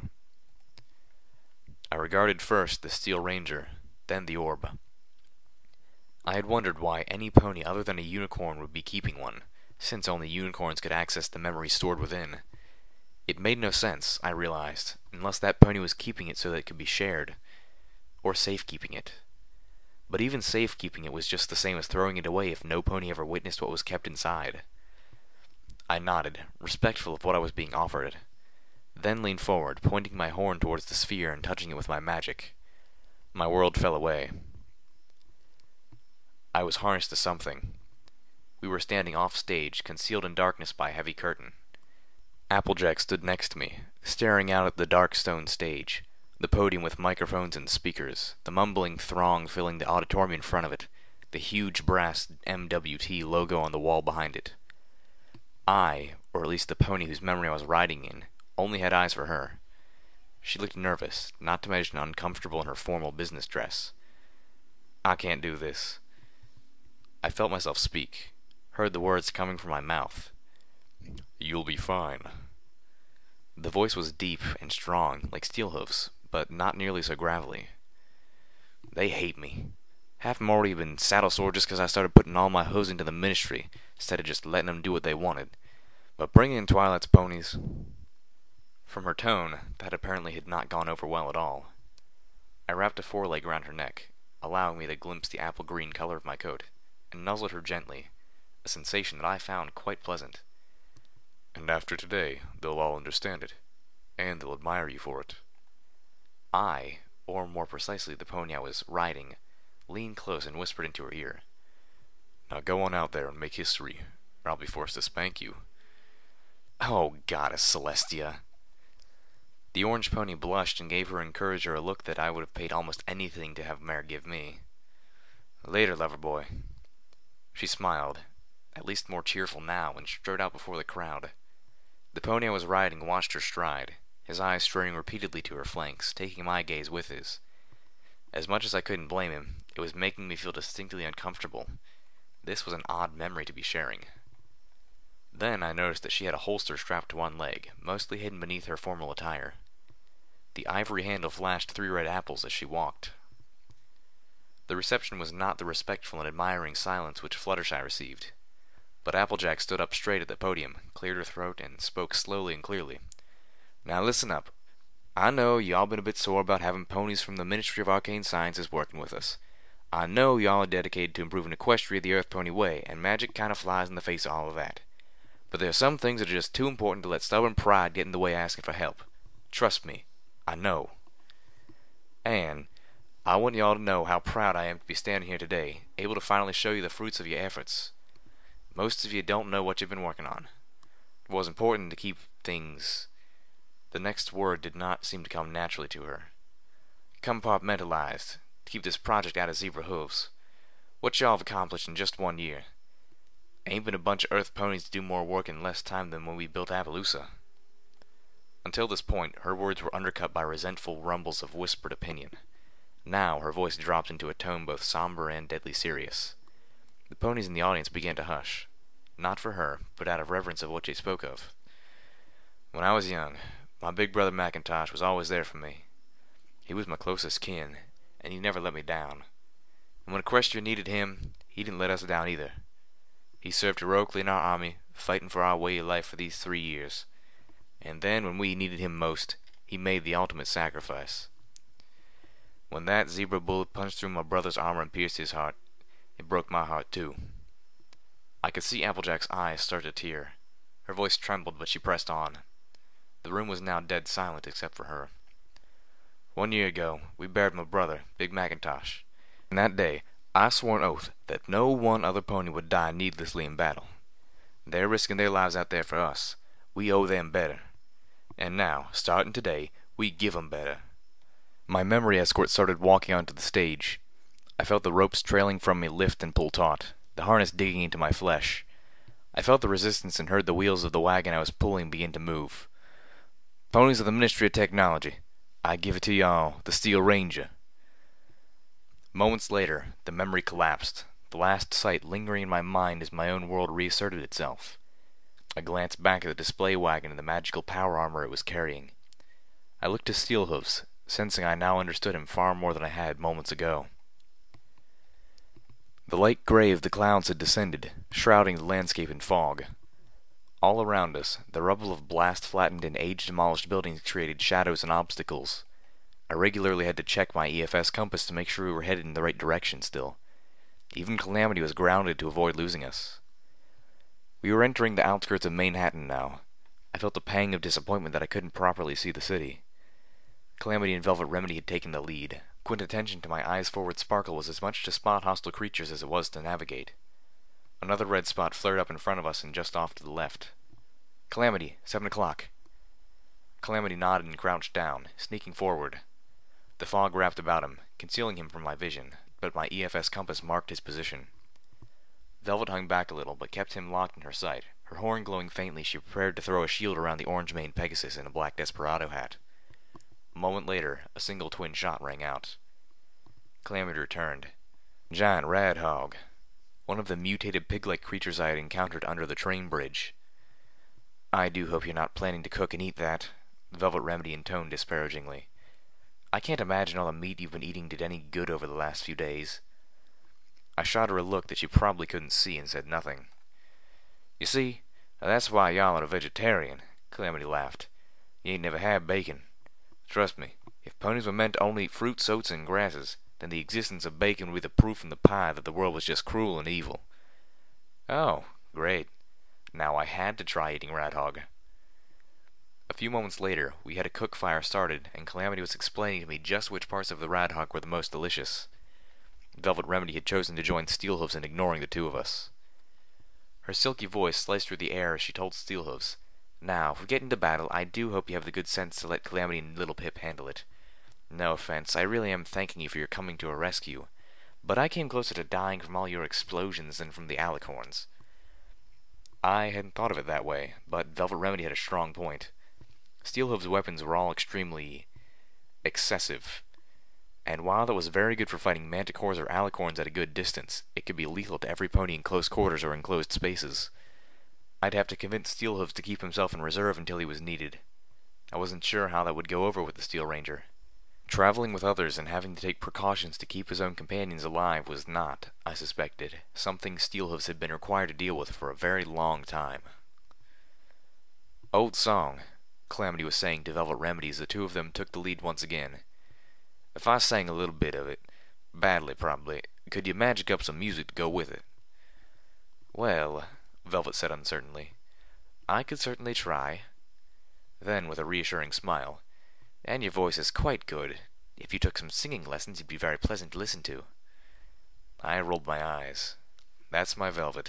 Speaker 1: I regarded first the Steel Ranger, then the orb. I had wondered why any pony other than a unicorn would be keeping one, since only unicorns could access the memory stored within. It made no sense, I realized, unless that pony was keeping it so that it could be shared, or safekeeping it. But even safekeeping it was just the same as throwing it away if no pony ever witnessed what was kept inside. I nodded, respectful of what I was being offered, then leaned forward, pointing my horn towards the sphere and touching it with my magic. My world fell away. I was harnessed to something. We were standing off stage, concealed in darkness by a heavy curtain. Applejack stood next to me, staring out at the dark stone stage, the podium with microphones and speakers, the mumbling throng filling the auditorium in front of it, the huge brass MWT logo on the wall behind it. I, or at least the pony whose memory I was riding in, only had eyes for her. She looked nervous, not to mention uncomfortable in her formal business dress. I can't do this. I felt myself speak, heard the words coming from my mouth.
Speaker 2: You'll be fine.
Speaker 1: The voice was deep and strong, like Steelhooves, but not nearly so gravelly. They hate me. Half 'em already been saddle-sore just 'cause I started putting all my hooves into the ministry, instead of just letting them do what they wanted. But bring in Twilight's ponies. From her tone, that apparently had not gone over well at all. I wrapped a foreleg around her neck, allowing me to glimpse the apple-green color of my coat, and nuzzled her gently, a sensation that I found quite pleasant.
Speaker 2: And after today, they'll all understand it, and they'll admire you for it.
Speaker 1: I, or more precisely the pony I was riding, leaned close and whispered into her ear.
Speaker 2: Now go on out there and make history, or I'll be forced to spank you.
Speaker 1: Oh, goddess Celestia! The orange pony blushed and gave her encourager a look that I would have paid almost anything to have Mare give me. Later, lover boy. She smiled, at least more cheerful now, and strode out before the crowd. The pony I was riding watched her stride, his eyes straying repeatedly to her flanks, taking my gaze with his. As much as I couldn't blame him, it was making me feel distinctly uncomfortable. This was an odd memory to be sharing. Then I noticed that she had a holster strapped to one leg, mostly hidden beneath her formal attire. The ivory handle flashed 3 red apples as she walked. The reception was not the respectful and admiring silence which Fluttershy received. But Applejack stood up straight at the podium, cleared her throat, and spoke slowly and clearly. Now listen up. I know y'all been a bit sore about having ponies from the Ministry of Arcane Sciences working with us. I know y'all are dedicated to improving equestria the Earth Pony way, and magic kind of flies in the face of all of that. But there are some things that are just too important to let stubborn pride get in the way of asking for help. Trust me, I know. And I want y'all to know how proud I am to be standing here today, able to finally show you the fruits of your efforts. Most of you don't know what you've been working on. It was important to keep things... The next word did not seem to come naturally to her. Compartmentalized, to keep this project out of Zebra Hooves. What y'all have accomplished in just 1 year. Ain't been a bunch of Earth ponies to do more work in less time than when we built Appaloosa. Until this point, her words were undercut by resentful rumbles of whispered opinion. Now her voice dropped into a tone both somber and deadly serious. The ponies in the audience began to hush, not for her, but out of reverence of what she spoke of. When I was young, my big brother Macintosh was always there for me. He was my closest kin, and he never let me down. And when Equestria needed him, he didn't let us down either. He served heroically in our army, fighting for our way of life for these 3 years. And then, when we needed him most, he made the ultimate sacrifice. When that zebra bullet punched through my brother's armor and pierced his heart, it broke my heart too. I could see Applejack's eyes start to tear. Her voice trembled, but she pressed on. The room was now dead silent except for her. 1 year ago, we buried my brother, Big Macintosh. And that day, I swore an oath that no one other pony would die needlessly in battle. They're risking their lives out there for us. We owe them better. And now, starting today, we give 'em better. My memory escort started walking onto the stage. I felt the ropes trailing from me lift and pull taut, the harness digging into my flesh. I felt the resistance and heard the wheels of the wagon I was pulling begin to move. Ponies of the Ministry of Technology, I give it to y'all, the Steel Ranger. Moments later, the memory collapsed, the last sight lingering in my mind as my own world reasserted itself. I glanced back at the display wagon and the magical power armor it was carrying. I looked to Steelhooves, sensing I now understood him far more than I had moments ago. The light gray of the clouds had descended, shrouding the landscape in fog. All around us, the rubble of blast-flattened and age-demolished buildings created shadows and obstacles. I regularly had to check my EFS compass to make sure we were headed in the right direction still. Even Calamity was grounded to avoid losing us. We were entering the outskirts of Manhattan now. I felt a pang of disappointment that I couldn't properly see the city. Calamity and Velvet Remedy had taken the lead. Quick attention to my eyes-forward sparkle was as much to spot hostile creatures as it was to navigate. Another red spot flared up in front of us and just off to the left. Calamity, 7 o'clock. Calamity nodded and crouched down, sneaking forward. The fog wrapped about him, concealing him from my vision, but my EFS compass marked his position. Velvet hung back a little, but kept him locked in her sight. Her horn glowing faintly, she prepared to throw a shield around the orange-maned Pegasus in a black desperado hat. A moment later, a single twin shot rang out. Calamity returned. Giant Radhog. One of the mutated pig-like creatures I had encountered under the train bridge. I do hope you're not planning to cook and eat that, Velvet Remedy intoned disparagingly. I can't imagine all the meat you've been eating did any good over the last few days. I shot her a look that she probably couldn't see and said nothing. You see, that's why y'all are a vegetarian, Calamity laughed. You ain't never had bacon. Trust me, if ponies were meant to only eat fruits, oats, and grasses, then the existence of bacon would be the proof in the pie that the world was just cruel and evil. Oh, great. Now I had to try eating Radhog. A few moments later, we had a cook fire started, and Calamity was explaining to me just which parts of the Radhog were the most delicious. Velvet Remedy had chosen to join Steelhooves in ignoring the two of us. Her silky voice sliced through the air as she told Steelhooves, Now, if we get into battle, I do hope you have the good sense to let Calamity and Little Pip handle it. No offense, I really am thanking you for your coming to our rescue, but I came closer to dying from all your explosions than from the alicorns. I hadn't thought of it that way, but Velvet Remedy had a strong point. Steelhooves' weapons were all extremely excessive, and while that was very good for fighting manticores or alicorns at a good distance, it could be lethal to every pony in close quarters or enclosed spaces. I'd have to convince Steelhooves to keep himself in reserve until he was needed. I wasn't sure how that would go over with the Steel Ranger. Traveling with others and having to take precautions to keep his own companions alive was not, I suspected, something Steelhooves had been required to deal with for a very long time. Old song, Calamity was saying to Velvet Remedy as the two of them took the lead once again. If I sang a little bit of it, badly probably, could you magic up some music to go with it? Well, Velvet said uncertainly, I could certainly try. Then, with a reassuring smile, and your voice is quite good. If you took some singing lessons, you'd be very pleasant to listen to. I rolled my eyes. That's my Velvet.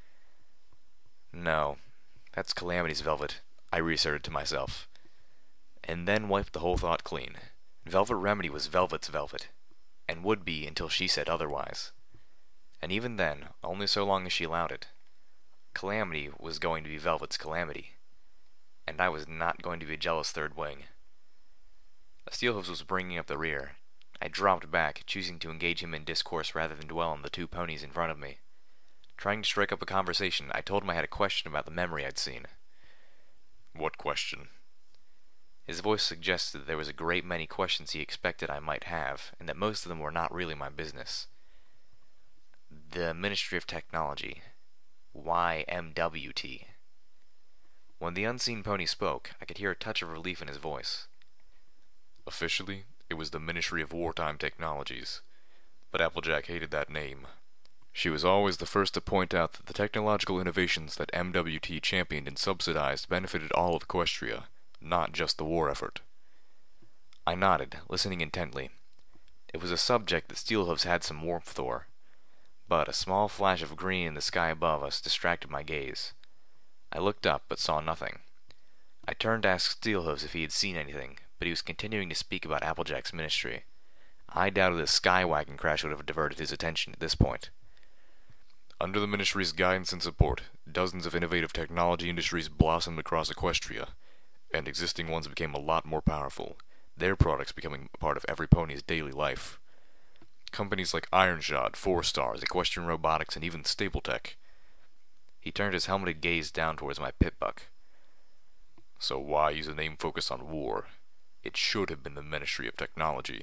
Speaker 1: No, that's Calamity's Velvet, I reasserted to myself, and then wiped the whole thought clean. Velvet Remedy was Velvet's Velvet, and would be until she said otherwise. And even then, only so long as she allowed it. Calamity was going to be Velvet's Calamity, and I was not going to be a jealous third wing. Steelhooves was bringing up the rear. I dropped back, choosing to engage him in discourse rather than dwell on the two ponies in front of me. Trying to strike up a conversation, I told him I had a question about the memory I'd seen. What question? His voice suggested that there was a great many questions he expected I might have, and that most of them were not really my business. The Ministry of Technology. Why MWT? When the unseen pony spoke, I could hear a touch of relief in his voice.
Speaker 2: Officially, it was the Ministry of Wartime Technologies, but Applejack hated that name. She was always the first to point out that the technological innovations that MWT championed and subsidized benefited all of Equestria, not just the war effort. I nodded, listening intently. It was a subject that Steelhooves had some warmth for, but a small flash of green in the sky above us distracted my gaze. I looked up, but saw nothing. I turned to ask Steelhooves if he had seen anything, but he was continuing to speak about Applejack's ministry. I doubted a Skywagon crash would have diverted his attention at this point. Under the Ministry's guidance and support, dozens of innovative technology industries blossomed across Equestria, and existing ones became a lot more powerful, their products becoming a part of every pony's daily life. Companies like Ironshod, 4 Stars, Equestrian Robotics, and even Stapletech. He turned his helmeted gaze down towards my Pip-Buck. So why use a name focused on war? It should have been the Ministry of Technology.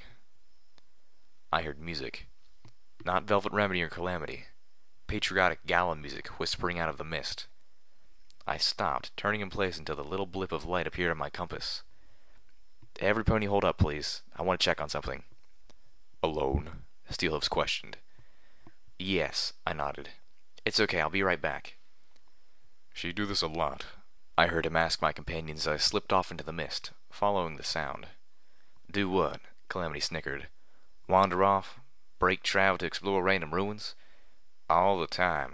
Speaker 1: I heard music. Not Velvet Remedy or Calamity. Patriotic gala music whispering out of the mist. I stopped, turning in place until the little blip of light appeared on my compass. Every pony hold up, please. I want to check on something.
Speaker 2: Alone?
Speaker 1: Steelhooves questioned. Yes, I nodded. It's okay, I'll be right back.
Speaker 2: She'd do this a lot.
Speaker 1: I heard him ask my companions as I slipped off into the mist, following the sound. Do what? Calamity snickered. Wander off? Break travel to explore random ruins? All the time.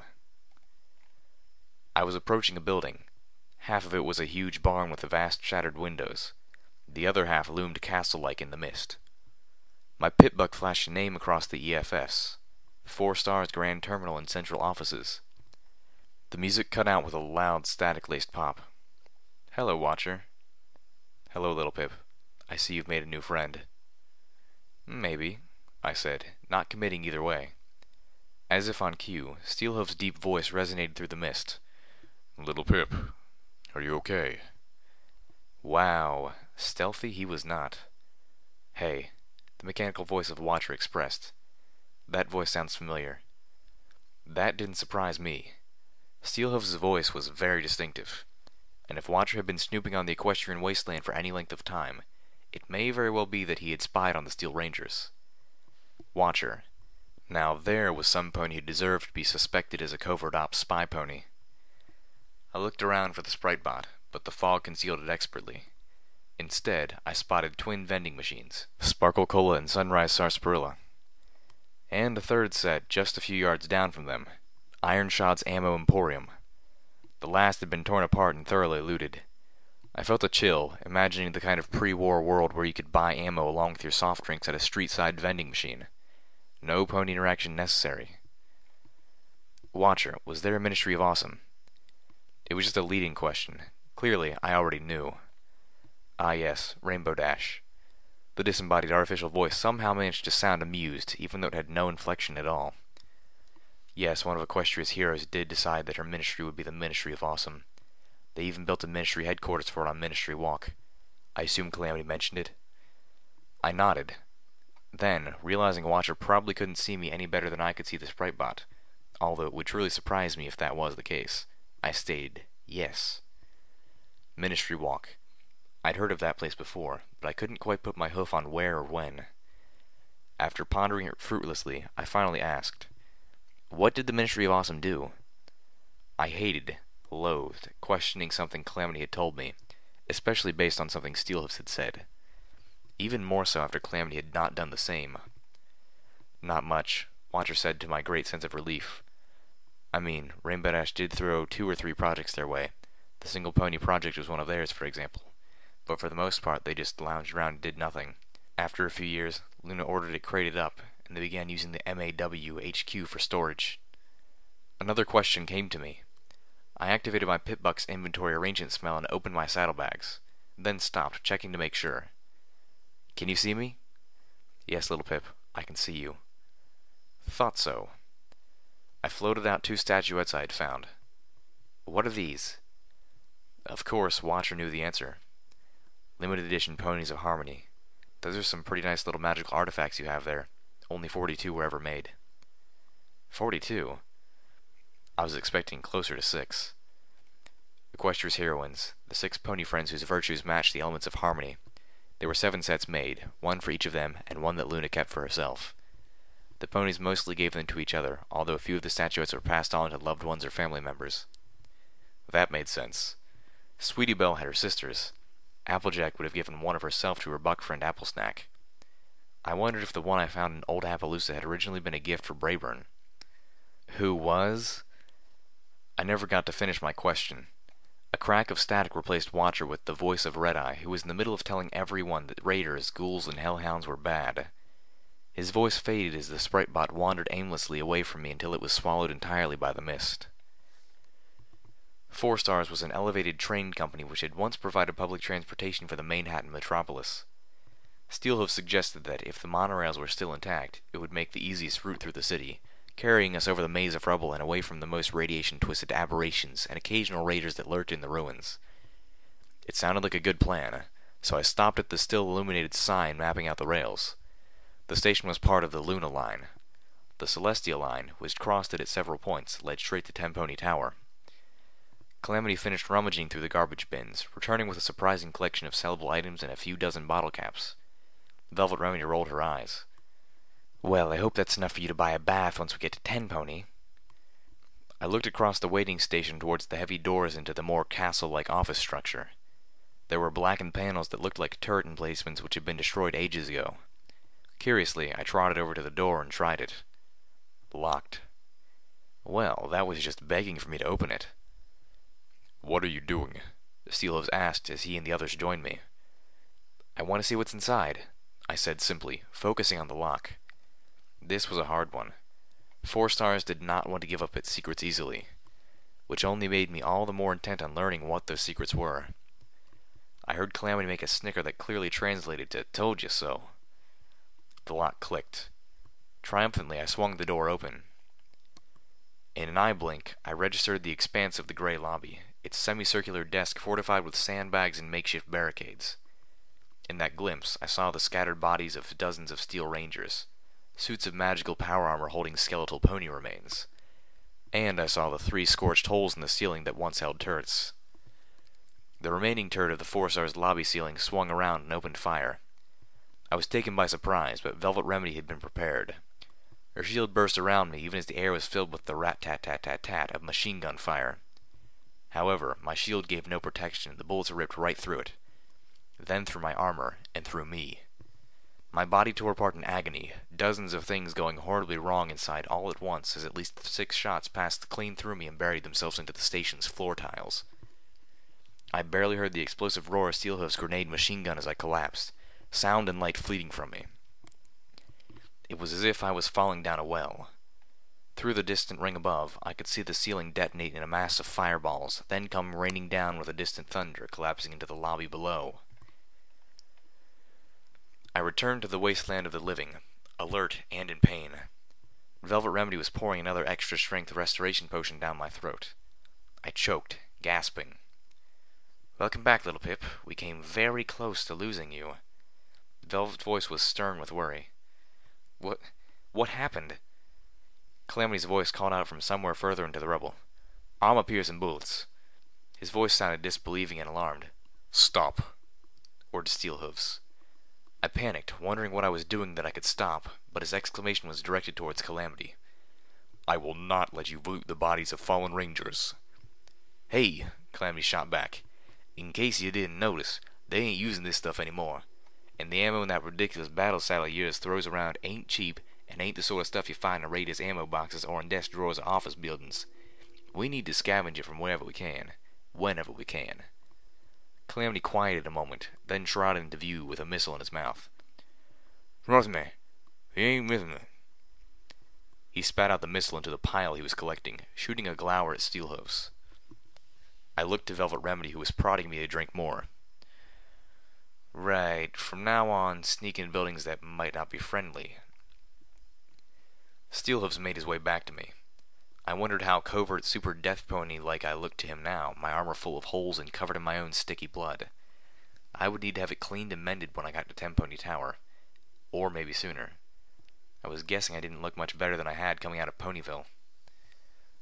Speaker 1: I was approaching a building. Half of it was a huge barn with vast shattered windows. The other half loomed castle-like in the mist. My Pip-Buck flashed a name across the EFS. 4 Stars Grand Terminal and Central Offices. The music cut out with a loud, static-laced pop. Hello, Watcher. Hello, Little Pip. I see you've made a new friend. Maybe, I said, not committing either way. As if on cue, Steelhooves' deep voice resonated through the mist.
Speaker 2: Little Pip, are you okay?
Speaker 1: Wow, stealthy he was not. Hey, the mechanical voice of Watcher expressed. That voice sounds familiar. That didn't surprise me. Steelhooves' voice was very distinctive, and if Watcher had been snooping on the equestrian wasteland for any length of time, it may very well be that he had spied on the Steel Rangers. Watcher. Now there was some pony who deserved to be suspected as a covert ops spy pony. I looked around for the sprite bot, but the fog concealed it expertly. Instead, I spotted twin vending machines, Sparkle Cola and Sunrise Sarsaparilla. And a third set just a few yards down from them, Ironshod's Ammo Emporium. The last had been torn apart and thoroughly looted. I felt a chill, imagining the kind of pre-war world where you could buy ammo along with your soft drinks at a street-side vending machine. No pony interaction necessary. Watcher, was there a Ministry of Awesome? It was just a leading question. Clearly, I already knew. Ah yes, Rainbow Dash. The disembodied artificial voice somehow managed to sound amused, even though it had no inflection at all. Yes, one of Equestria's heroes did decide that her ministry would be the Ministry of Awesome. They even built a ministry headquarters for it on Ministry Walk. I assume Calamity mentioned it. I nodded. Then, realizing Watcher probably couldn't see me any better than I could see the sprite bot, although it would truly surprise me if that was the case, I stated, yes. Ministry Walk. I'd heard of that place before, but I couldn't quite put my hoof on where or when. After pondering it fruitlessly, I finally asked, what did the Ministry of Awesome do? I hated, loathed, questioning something Calamity had told me, especially based on something Steelhooves had said. Even more so after Calamity had not done the same. Not much, Watcher said to my great sense of relief. I mean, Rainbow Dash did throw 2 or 3 projects their way. The Single Pony project was one of theirs, for example. But for the most part, they just lounged around and did nothing. After a few years, Luna ordered it crated up, and they began using the MAW HQ for storage. Another question came to me. I activated my Pip-Buck's inventory arrangement smell and opened my saddlebags, then stopped, checking to make sure. Can you see me? Yes, Little Pip, I can see you. Thought so. I floated out 2 statuettes I had found. What are these? Of course, Watcher knew the answer. Limited edition Ponies of Harmony. Those are some pretty nice little magical artifacts you have there. Only 42 were ever made. 42? I was expecting closer to 6. Equestria's heroines, the 6 pony friends whose virtues matched the elements of harmony. There were 7 sets made, 1 for each of them, and 1 that Luna kept for herself. The ponies mostly gave them to each other, although a few of the statuettes were passed on to loved ones or family members. That made sense. Sweetie Belle had her sisters. Applejack would have given 1 of herself to her buck friend Applesnack. I wondered if the one I found in Old Appaloosa had originally been a gift for Brayburn. Who was? I never got to finish my question. A crack of static replaced Watcher with the voice of Red-Eye, who was in the middle of telling everyone that raiders, ghouls, and hellhounds were bad. His voice faded as the sprite bot wandered aimlessly away from me until it was swallowed entirely by the mist. 4 Stars was an elevated train company which had once provided public transportation for the Manhattan metropolis. Steelhoof suggested that if the monorails were still intact, it would make the easiest route through the city, carrying us over the maze of rubble and away from the most radiation-twisted aberrations and occasional raiders that lurked in the ruins. It sounded like a good plan, so I stopped at the still-illuminated sign mapping out the rails. The station was part of the Luna Line. The Celestia Line, which crossed it at several points, led straight to Tenpony Tower. Calamity finished rummaging through the garbage bins, returning with a surprising collection of sellable items and a few dozen bottle caps. Velvet Remedy rolled her eyes. "Well, I hope that's enough for you to buy a bath once we get to Tenpony." I looked across the waiting station towards the heavy doors into the more castle-like office structure. There were blackened panels that looked like turret emplacements which had been destroyed ages ago. Curiously, I trotted over to the door and tried it. Locked. Well, that was just begging for me to open it.
Speaker 2: "What are you doing?"
Speaker 1: Steelhooves asked as he and the others joined me. "I want to see what's inside," I said simply, focusing on the lock. This was a hard one. 4 Stars did not want to give up its secrets easily, which only made me all the more intent on learning what those secrets were. I heard Calamity make a snicker that clearly translated to "told you so." The lock clicked. Triumphantly, I swung the door open. In an eye blink, I registered the expanse of the gray lobby, its semicircular desk fortified with sandbags and makeshift barricades. In that glimpse, I saw the scattered bodies of dozens of steel rangers, suits of magical power armor holding skeletal pony remains. And I saw the 3 scorched holes in the ceiling that once held turrets. The remaining turret of the 4 Stars lobby ceiling swung around and opened fire. I was taken by surprise, but Velvet Remedy had been prepared. Her shield burst around me even as the air was filled with the rat-tat-tat-tat-tat of machine gun fire. However, my shield gave no protection, the bullets ripped right through it. Then through my armor, and through me. My body tore apart in agony, dozens of things going horribly wrong inside all at once as at least 6 shots passed clean through me and buried themselves into the station's floor tiles. I barely heard the explosive roar of Steelhoof's grenade machine gun as I collapsed, sound and light fleeting from me. It was as if I was falling down a well. Through the distant ring above, I could see the ceiling detonate in a mass of fireballs, then come raining down with a distant thunder, collapsing into the lobby below. I returned to the wasteland of the living, alert and in pain. Velvet Remedy was pouring another extra-strength restoration potion down my throat. I choked, gasping. "Welcome back, little Pip. We came very close to losing you." Velvet's voice was stern with worry. What happened?" Calamity's voice called out from somewhere further into the rubble. "Armor-piercing bullets." His voice sounded disbelieving and alarmed.
Speaker 2: "Stop,"
Speaker 1: ordered Steelhooves. I panicked, wondering what I was doing that I could stop, but his exclamation was directed towards Calamity.
Speaker 2: "I will not let you loot the bodies of fallen rangers."
Speaker 1: "Hey," Calamity shot back. "In case you didn't notice, they ain't using this stuff anymore. And the ammo in that ridiculous battle saddle of yours throws around ain't cheap and ain't the sort of stuff you find in Raiders ammo boxes or in desk drawers of office buildings. We need to scavenge it from wherever we can, whenever we can." Calamity quieted a moment, then trotted into view with a missile in his mouth. "Trust me, he ain't missing it." He spat out the missile into the pile he was collecting, shooting a glower at Steelhooves. I looked to Velvet Remedy, who was prodding me to drink more. "Right, from now on, sneak in buildings that might not be friendly." Steelhooves made his way back to me. I wondered how covert super death pony like I looked to him now, my armor full of holes and covered in my own sticky blood. I would need to have it cleaned and mended when I got to Tenpony Tower. Or maybe sooner. I was guessing I didn't look much better than I had coming out of Ponyville.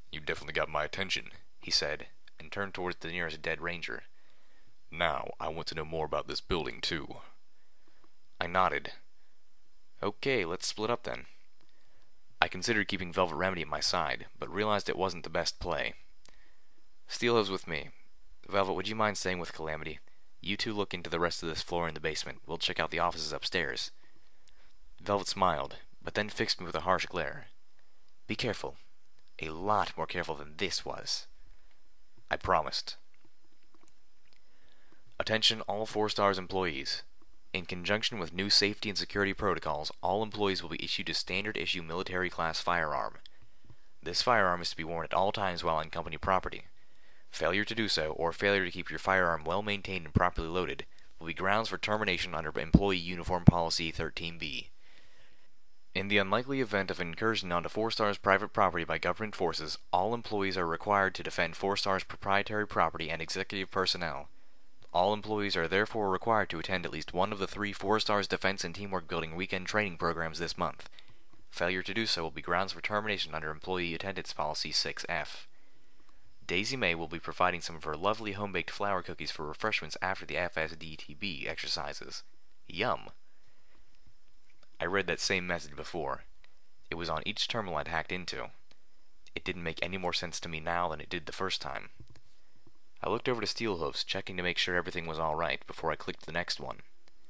Speaker 2: You definitely got my attention, he said, and turned towards the nearest dead ranger. Now, I want to know more about this building, too. I nodded. Okay, let's split up then. I considered keeping Velvet Remedy at my side, but realized it wasn't the best play. Steelhooves with me. Velvet, would you mind staying with Calamity? You two look into the rest of this floor in the basement. We'll check out the offices upstairs. Velvet smiled, but then fixed me with a harsh glare. Be careful. A lot more careful than this was. I promised. Attention all 4 Stars employees. In conjunction with new safety and security protocols, all employees will be issued a standard-issue military-class firearm. This firearm is to be worn at all times while on company property. Failure to do so, or failure to keep your firearm well maintained and properly loaded, will be grounds for termination under Employee Uniform Policy 13B. In the unlikely event of an incursion onto 4 Stars private property by government forces, all employees are required to defend 4 Stars proprietary property and executive personnel. All employees are therefore required to attend at least one of the 3 4 Stars Defense and Teamwork Building weekend training programs this month. Failure to do so will be grounds for termination under Employee Attendance Policy 6F. Daisy May will be providing some of her lovely home-baked flour cookies for refreshments after the FSDTB exercises. Yum! I read that same message before. It was on each terminal I'd hacked into. It didn't make any more sense to me now than it did the first time. I looked over to Steelhooves, checking to make sure everything was alright before I clicked the next one.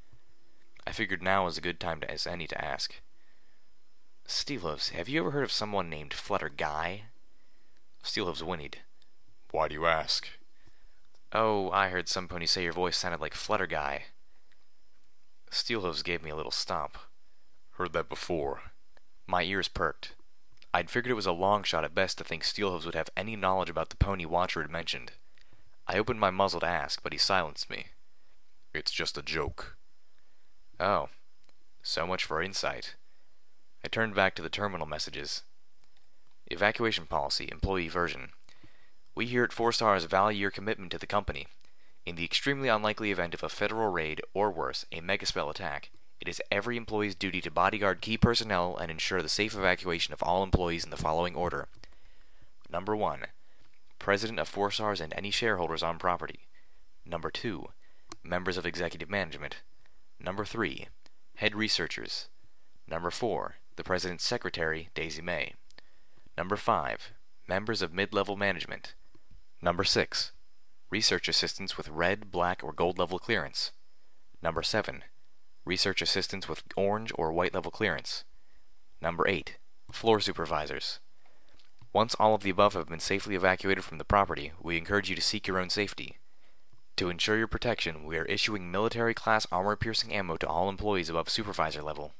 Speaker 2: I figured now was a good time as any to ask. Steelhooves, have you ever heard of someone named Flutter Guy? Steelhooves whinnied. Why do you ask? Oh, I heard some pony say your voice sounded like Flutter Guy. Steelhooves gave me a little stomp. Heard that before. My ears perked. I'd figured it was a long shot at best to think Steelhooves would have any knowledge about the pony Watcher had mentioned. I opened my muzzle to ask, but he silenced me. It's just a joke. Oh, so much for insight. I turned back to the terminal messages. Evacuation policy, employee version. We here at 4 Stars value your commitment to the company. In the extremely unlikely event of a federal raid, or worse, a megaspell attack, it is every employee's duty to bodyguard key personnel and ensure the safe evacuation of all employees in the following order. Number 1. President of 4 Stars and any shareholders on property. Number 2. Members of executive management. Number 3. Head researchers. Number 4. The President's Secretary, Daisy May. Number 5. Members of mid-level management. Number 6. Research assistants with red, black, or gold level clearance. Number 7. Research assistants with orange or white level clearance. Number 8. Floor supervisors. Once all of the above have been safely evacuated from the property, we encourage you to seek your own safety. To ensure your protection, we are issuing military-class armor-piercing ammo to all employees above supervisor level.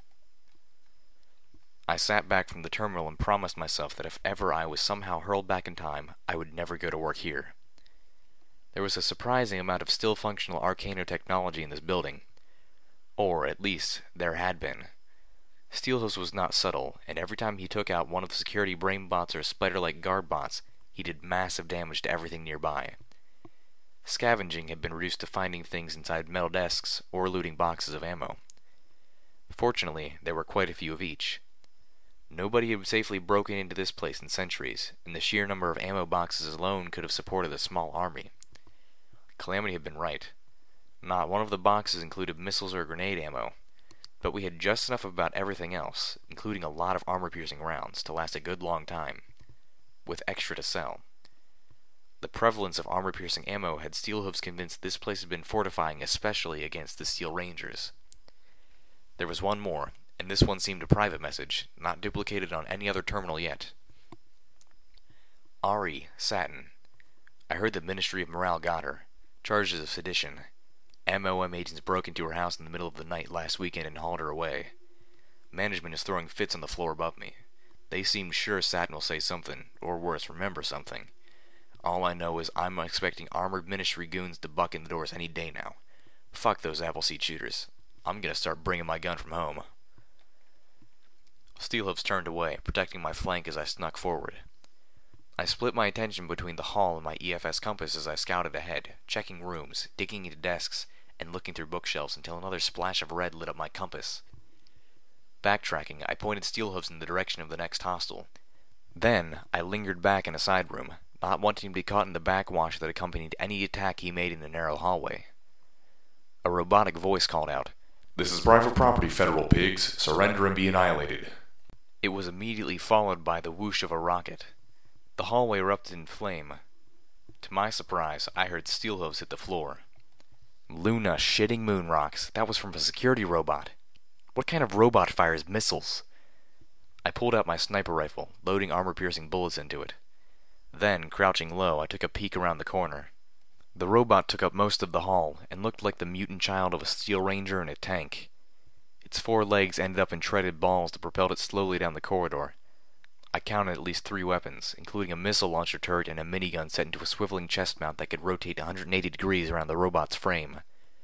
Speaker 2: I sat back from the terminal and promised myself that if ever I was somehow hurled back in time, I would never go to work here. There was a surprising amount of still functional Arcano technology in this building. Or, at least, there had been. Steelhooves was not subtle, and every time he took out one of the security brain bots or spider-like guard bots, he did massive damage to everything nearby. Scavenging had been reduced to finding things inside metal desks or looting boxes of ammo. Fortunately, there were quite a few of each. Nobody had safely broken into this place in centuries, and the sheer number of ammo boxes alone could have supported a small army. Calamity had been right. Not one of the boxes included missiles or grenade ammo, but we had just enough of about everything else, including a lot of armor-piercing rounds, to last a good long time, with extra to sell. The prevalence of armor-piercing ammo had Steelhooves convinced this place had been fortifying especially against the Steel Rangers. There was one more, and this one seemed a private message, not duplicated on any other terminal yet. Ari, Satin. I heard the Ministry of Morale got her. Charges of sedition. MOM agents broke into her house in the middle of the night last weekend and hauled her away. Management is throwing fits on the floor above me. They seem sure Satin will say something, or worse, remember something. All I know is I'm expecting armored ministry goons to buck in the doors any day now. Fuck those Appleseed shooters. I'm gonna start bringing my gun from home. Steelhooves turned away, protecting my flank as I snuck forward. I split my attention between the hall and my EFS compass as I scouted ahead, checking rooms, digging into desks, and looking through bookshelves until another splash of red lit up my compass. Backtracking, I pointed Steelhooves in the direction of the next hostel.
Speaker 1: Then I lingered back in a side room, not wanting to be caught in the backwash that accompanied any attack he made in the narrow hallway. A robotic voice called out,
Speaker 2: "This is private property, federal pigs. Surrender and be annihilated."
Speaker 1: It was immediately followed by the whoosh of a rocket. The hallway erupted in flame. To my surprise, I heard Steelhooves hit the floor. Luna shitting moon rocks. That was from a security robot. What kind of robot fires missiles? I pulled out my sniper rifle, loading armor-piercing bullets into it. Then, crouching low, I took a peek around the corner. The robot took up most of the hall, and looked like the mutant child of a Steel Ranger in a tank. Its 4 legs ended up in treaded balls that propelled it slowly down the corridor. I counted at least 3 weapons, including a missile launcher turret and a minigun set into a swiveling chest mount that could rotate 180 degrees around the robot's frame.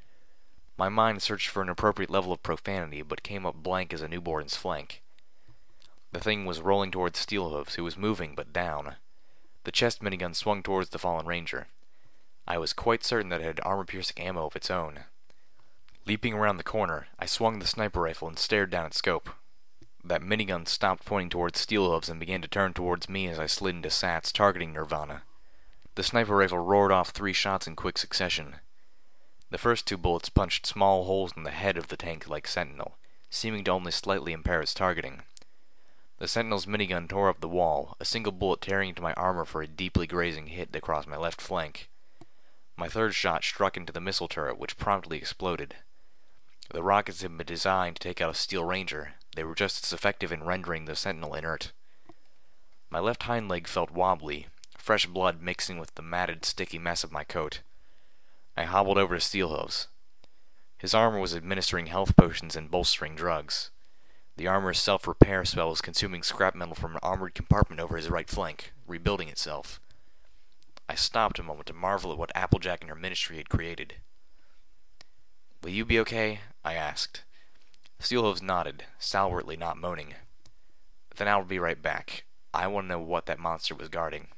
Speaker 1: My mind searched for an appropriate level of profanity, but came up blank as a newborn's flank. The thing was rolling towards Steelhooves, who was moving, but down. The chest minigun swung towards the fallen ranger. I was quite certain that it had armor-piercing ammo of its own. Leaping around the corner, I swung the sniper rifle and stared down its scope. That minigun stopped pointing towards Steelhooves and began to turn towards me as I slid into Sats, targeting Nirvana. The sniper rifle roared off 3 shots in quick succession. The first 2 bullets punched small holes in the head of the tank-like Sentinel, seeming to only slightly impair its targeting. The Sentinel's minigun tore up the wall, a single bullet tearing into my armor for a deeply grazing hit across my left flank. My third shot struck into the missile turret, which promptly exploded. The rockets had been designed to take out a Steel Ranger. They were just as effective in rendering the Sentinel inert. My left hind leg felt wobbly, fresh blood mixing with the matted, sticky mess of my coat. I hobbled over to Steelhooves. His armor was administering health potions and bolstering drugs. The armor's self-repair spell was consuming scrap metal from an armored compartment over his right flank, rebuilding itself. I stopped a moment to marvel at what Applejack and her ministry had created. "Will you be okay?" I asked. Steelhooves nodded, stalwartly not moaning. "Then I'll be right back. I want to know what that monster was guarding."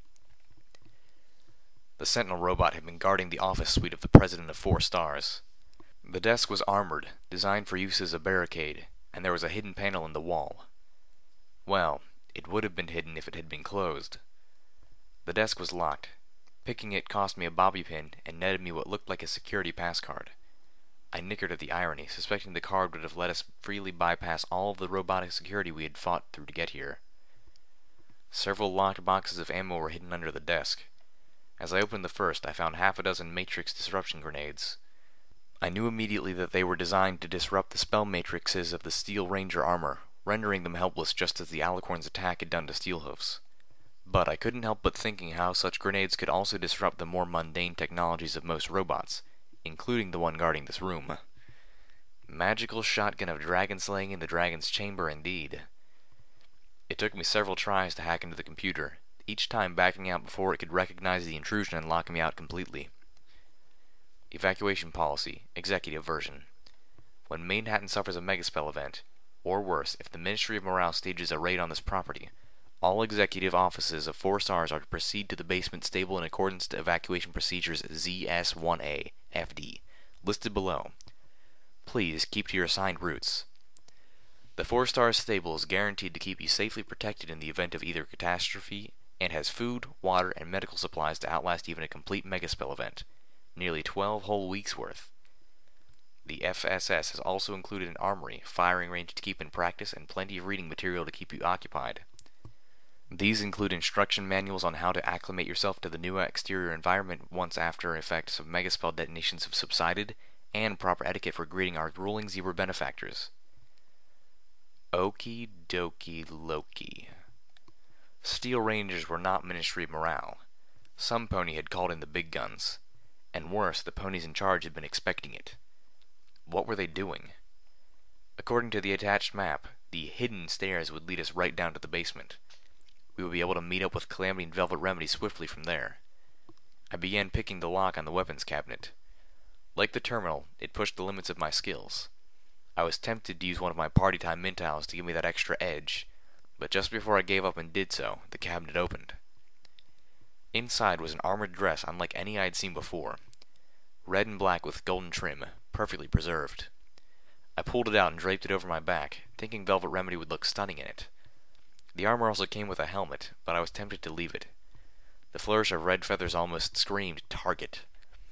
Speaker 1: The Sentinel robot had been guarding the office suite of the President of 4 Stars. The desk was armored, designed for use as a barricade, and there was a hidden panel in the wall. Well, it would have been hidden if it had been closed. The desk was locked. Picking it cost me a bobby pin and netted me what looked like a security pass card. I nickered at the irony, suspecting the card would have let us freely bypass all of the robotic security we had fought through to get here. Several locked boxes of ammo were hidden under the desk. As I opened the first, I found half a dozen Matrix disruption grenades. I knew immediately that they were designed to disrupt the spell matrices of the Steel Ranger armor, rendering them helpless just as the Alicorn's attack had done to Steelhooves. But I couldn't help but thinking how such grenades could also disrupt the more mundane technologies of most robots, including the one guarding this room. Magical shotgun of dragon slaying in the dragon's chamber indeed. It took me several tries to hack into the computer, each time backing out before it could recognize the intrusion and lock me out completely. Evacuation policy, executive version. When Manhattan suffers a megaspell event, or worse, if the Ministry of Morale stages a raid on this property, all executive offices of 4 Stars are to proceed to the basement stable in accordance to evacuation procedures ZS-1A, FD, listed below. Please keep to your assigned routes. The 4 Stars stable is guaranteed to keep you safely protected in the event of either catastrophe, and has food, water, and medical supplies to outlast even a complete megaspell event. Nearly 12 whole weeks' worth. The FSS has also included an armory, firing range to keep in practice, and plenty of reading material to keep you occupied. These include instruction manuals on how to acclimate yourself to the new exterior environment once after effects of megaspell detonations have subsided, and proper etiquette for greeting our ruling zebra benefactors. Okie dokie Loki. Steel Rangers were not Ministry of Morale. Some pony had called in the big guns. And worse, the ponies in charge had been expecting it. What were they doing? According to the attached map, the hidden stairs would lead us right down to the basement. We would be able to meet up with Calamity and Velvet Remedy swiftly from there. I began picking the lock on the weapons cabinet. Like the terminal, it pushed the limits of my skills. I was tempted to use one of my party time mintiles to give me that extra edge, but just before I gave up and did so, the cabinet opened. Inside was an armored dress unlike any I had seen before. Red and black with golden trim, perfectly preserved. I pulled it out and draped it over my back, thinking Velvet Remedy would look stunning in it. The armor also came with a helmet, but I was tempted to leave it. The flourish of red feathers almost screamed target.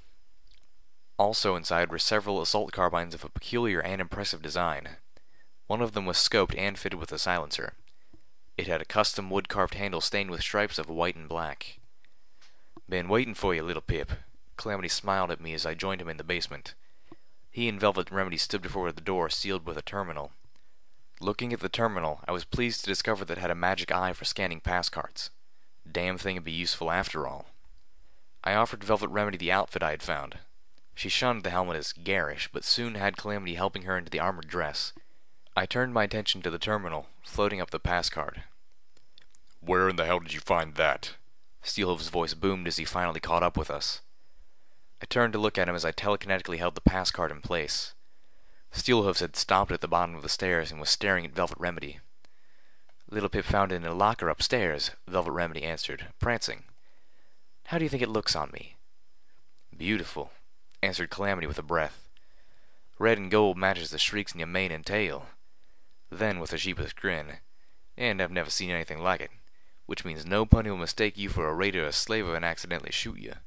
Speaker 1: Also inside were several assault carbines of a peculiar and impressive design. One of them was scoped and fitted with a silencer. It had a custom wood-carved handle stained with stripes of white and black. "Been waiting for you, little Pip." Calamity smiled at me as I joined him in the basement. He and Velvet Remedy stood before the door sealed with a terminal. Looking at the terminal, I was pleased to discover that it had a magic eye for scanning pass cards. Damn thing would be useful after all. I offered Velvet Remedy the outfit I had found. She shunned the helmet as garish, but soon had Calamity helping her into the armored dress. I turned my attention to the terminal, floating up the pass card.
Speaker 2: "Where in the hell did you find that?"
Speaker 1: Steelhoof's voice boomed as he finally caught up with us. I turned to look at him as I telekinetically held the pass card in place. Steelhoofs had stopped at the bottom of the stairs and was staring at Velvet Remedy. "Little Pip found it in a locker upstairs," Velvet Remedy answered, prancing. "How do you think it looks on me?" "Beautiful," answered Calamity with a breath. "Red and gold matches the streaks in your mane and tail." Then, with a sheepish grin, "And I've never seen anything like it, which means no pony will mistake you for a raider or slaver and accidentally shoot you."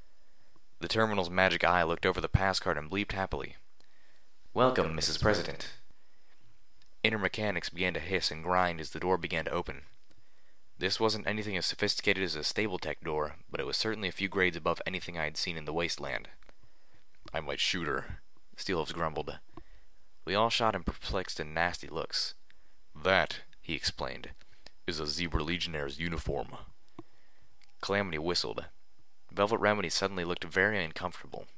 Speaker 1: The terminal's magic eye looked over the pass card and bleeped happily. "Welcome, Mrs. President." Inner mechanics began to hiss and grind as the door began to open. This wasn't anything as sophisticated as a stable-tech door, but it was certainly a few grades above anything I had seen in the wasteland.
Speaker 2: "I might shoot her,"
Speaker 1: Steelhoofs grumbled. We all shot him perplexed and nasty looks.
Speaker 2: "That," he explained, "is a Zebra Legionnaire's uniform."
Speaker 1: Calamity whistled. Velvet Remedy suddenly looked very uncomfortable.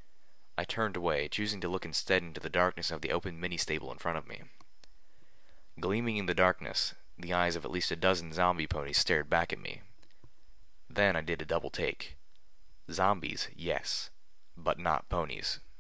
Speaker 1: I turned away, choosing to look instead into the darkness of the open mini-stable in front of me. Gleaming in the darkness, the eyes of at least a dozen zombie ponies stared back at me. Then I did a double take. Zombies, yes, but not ponies.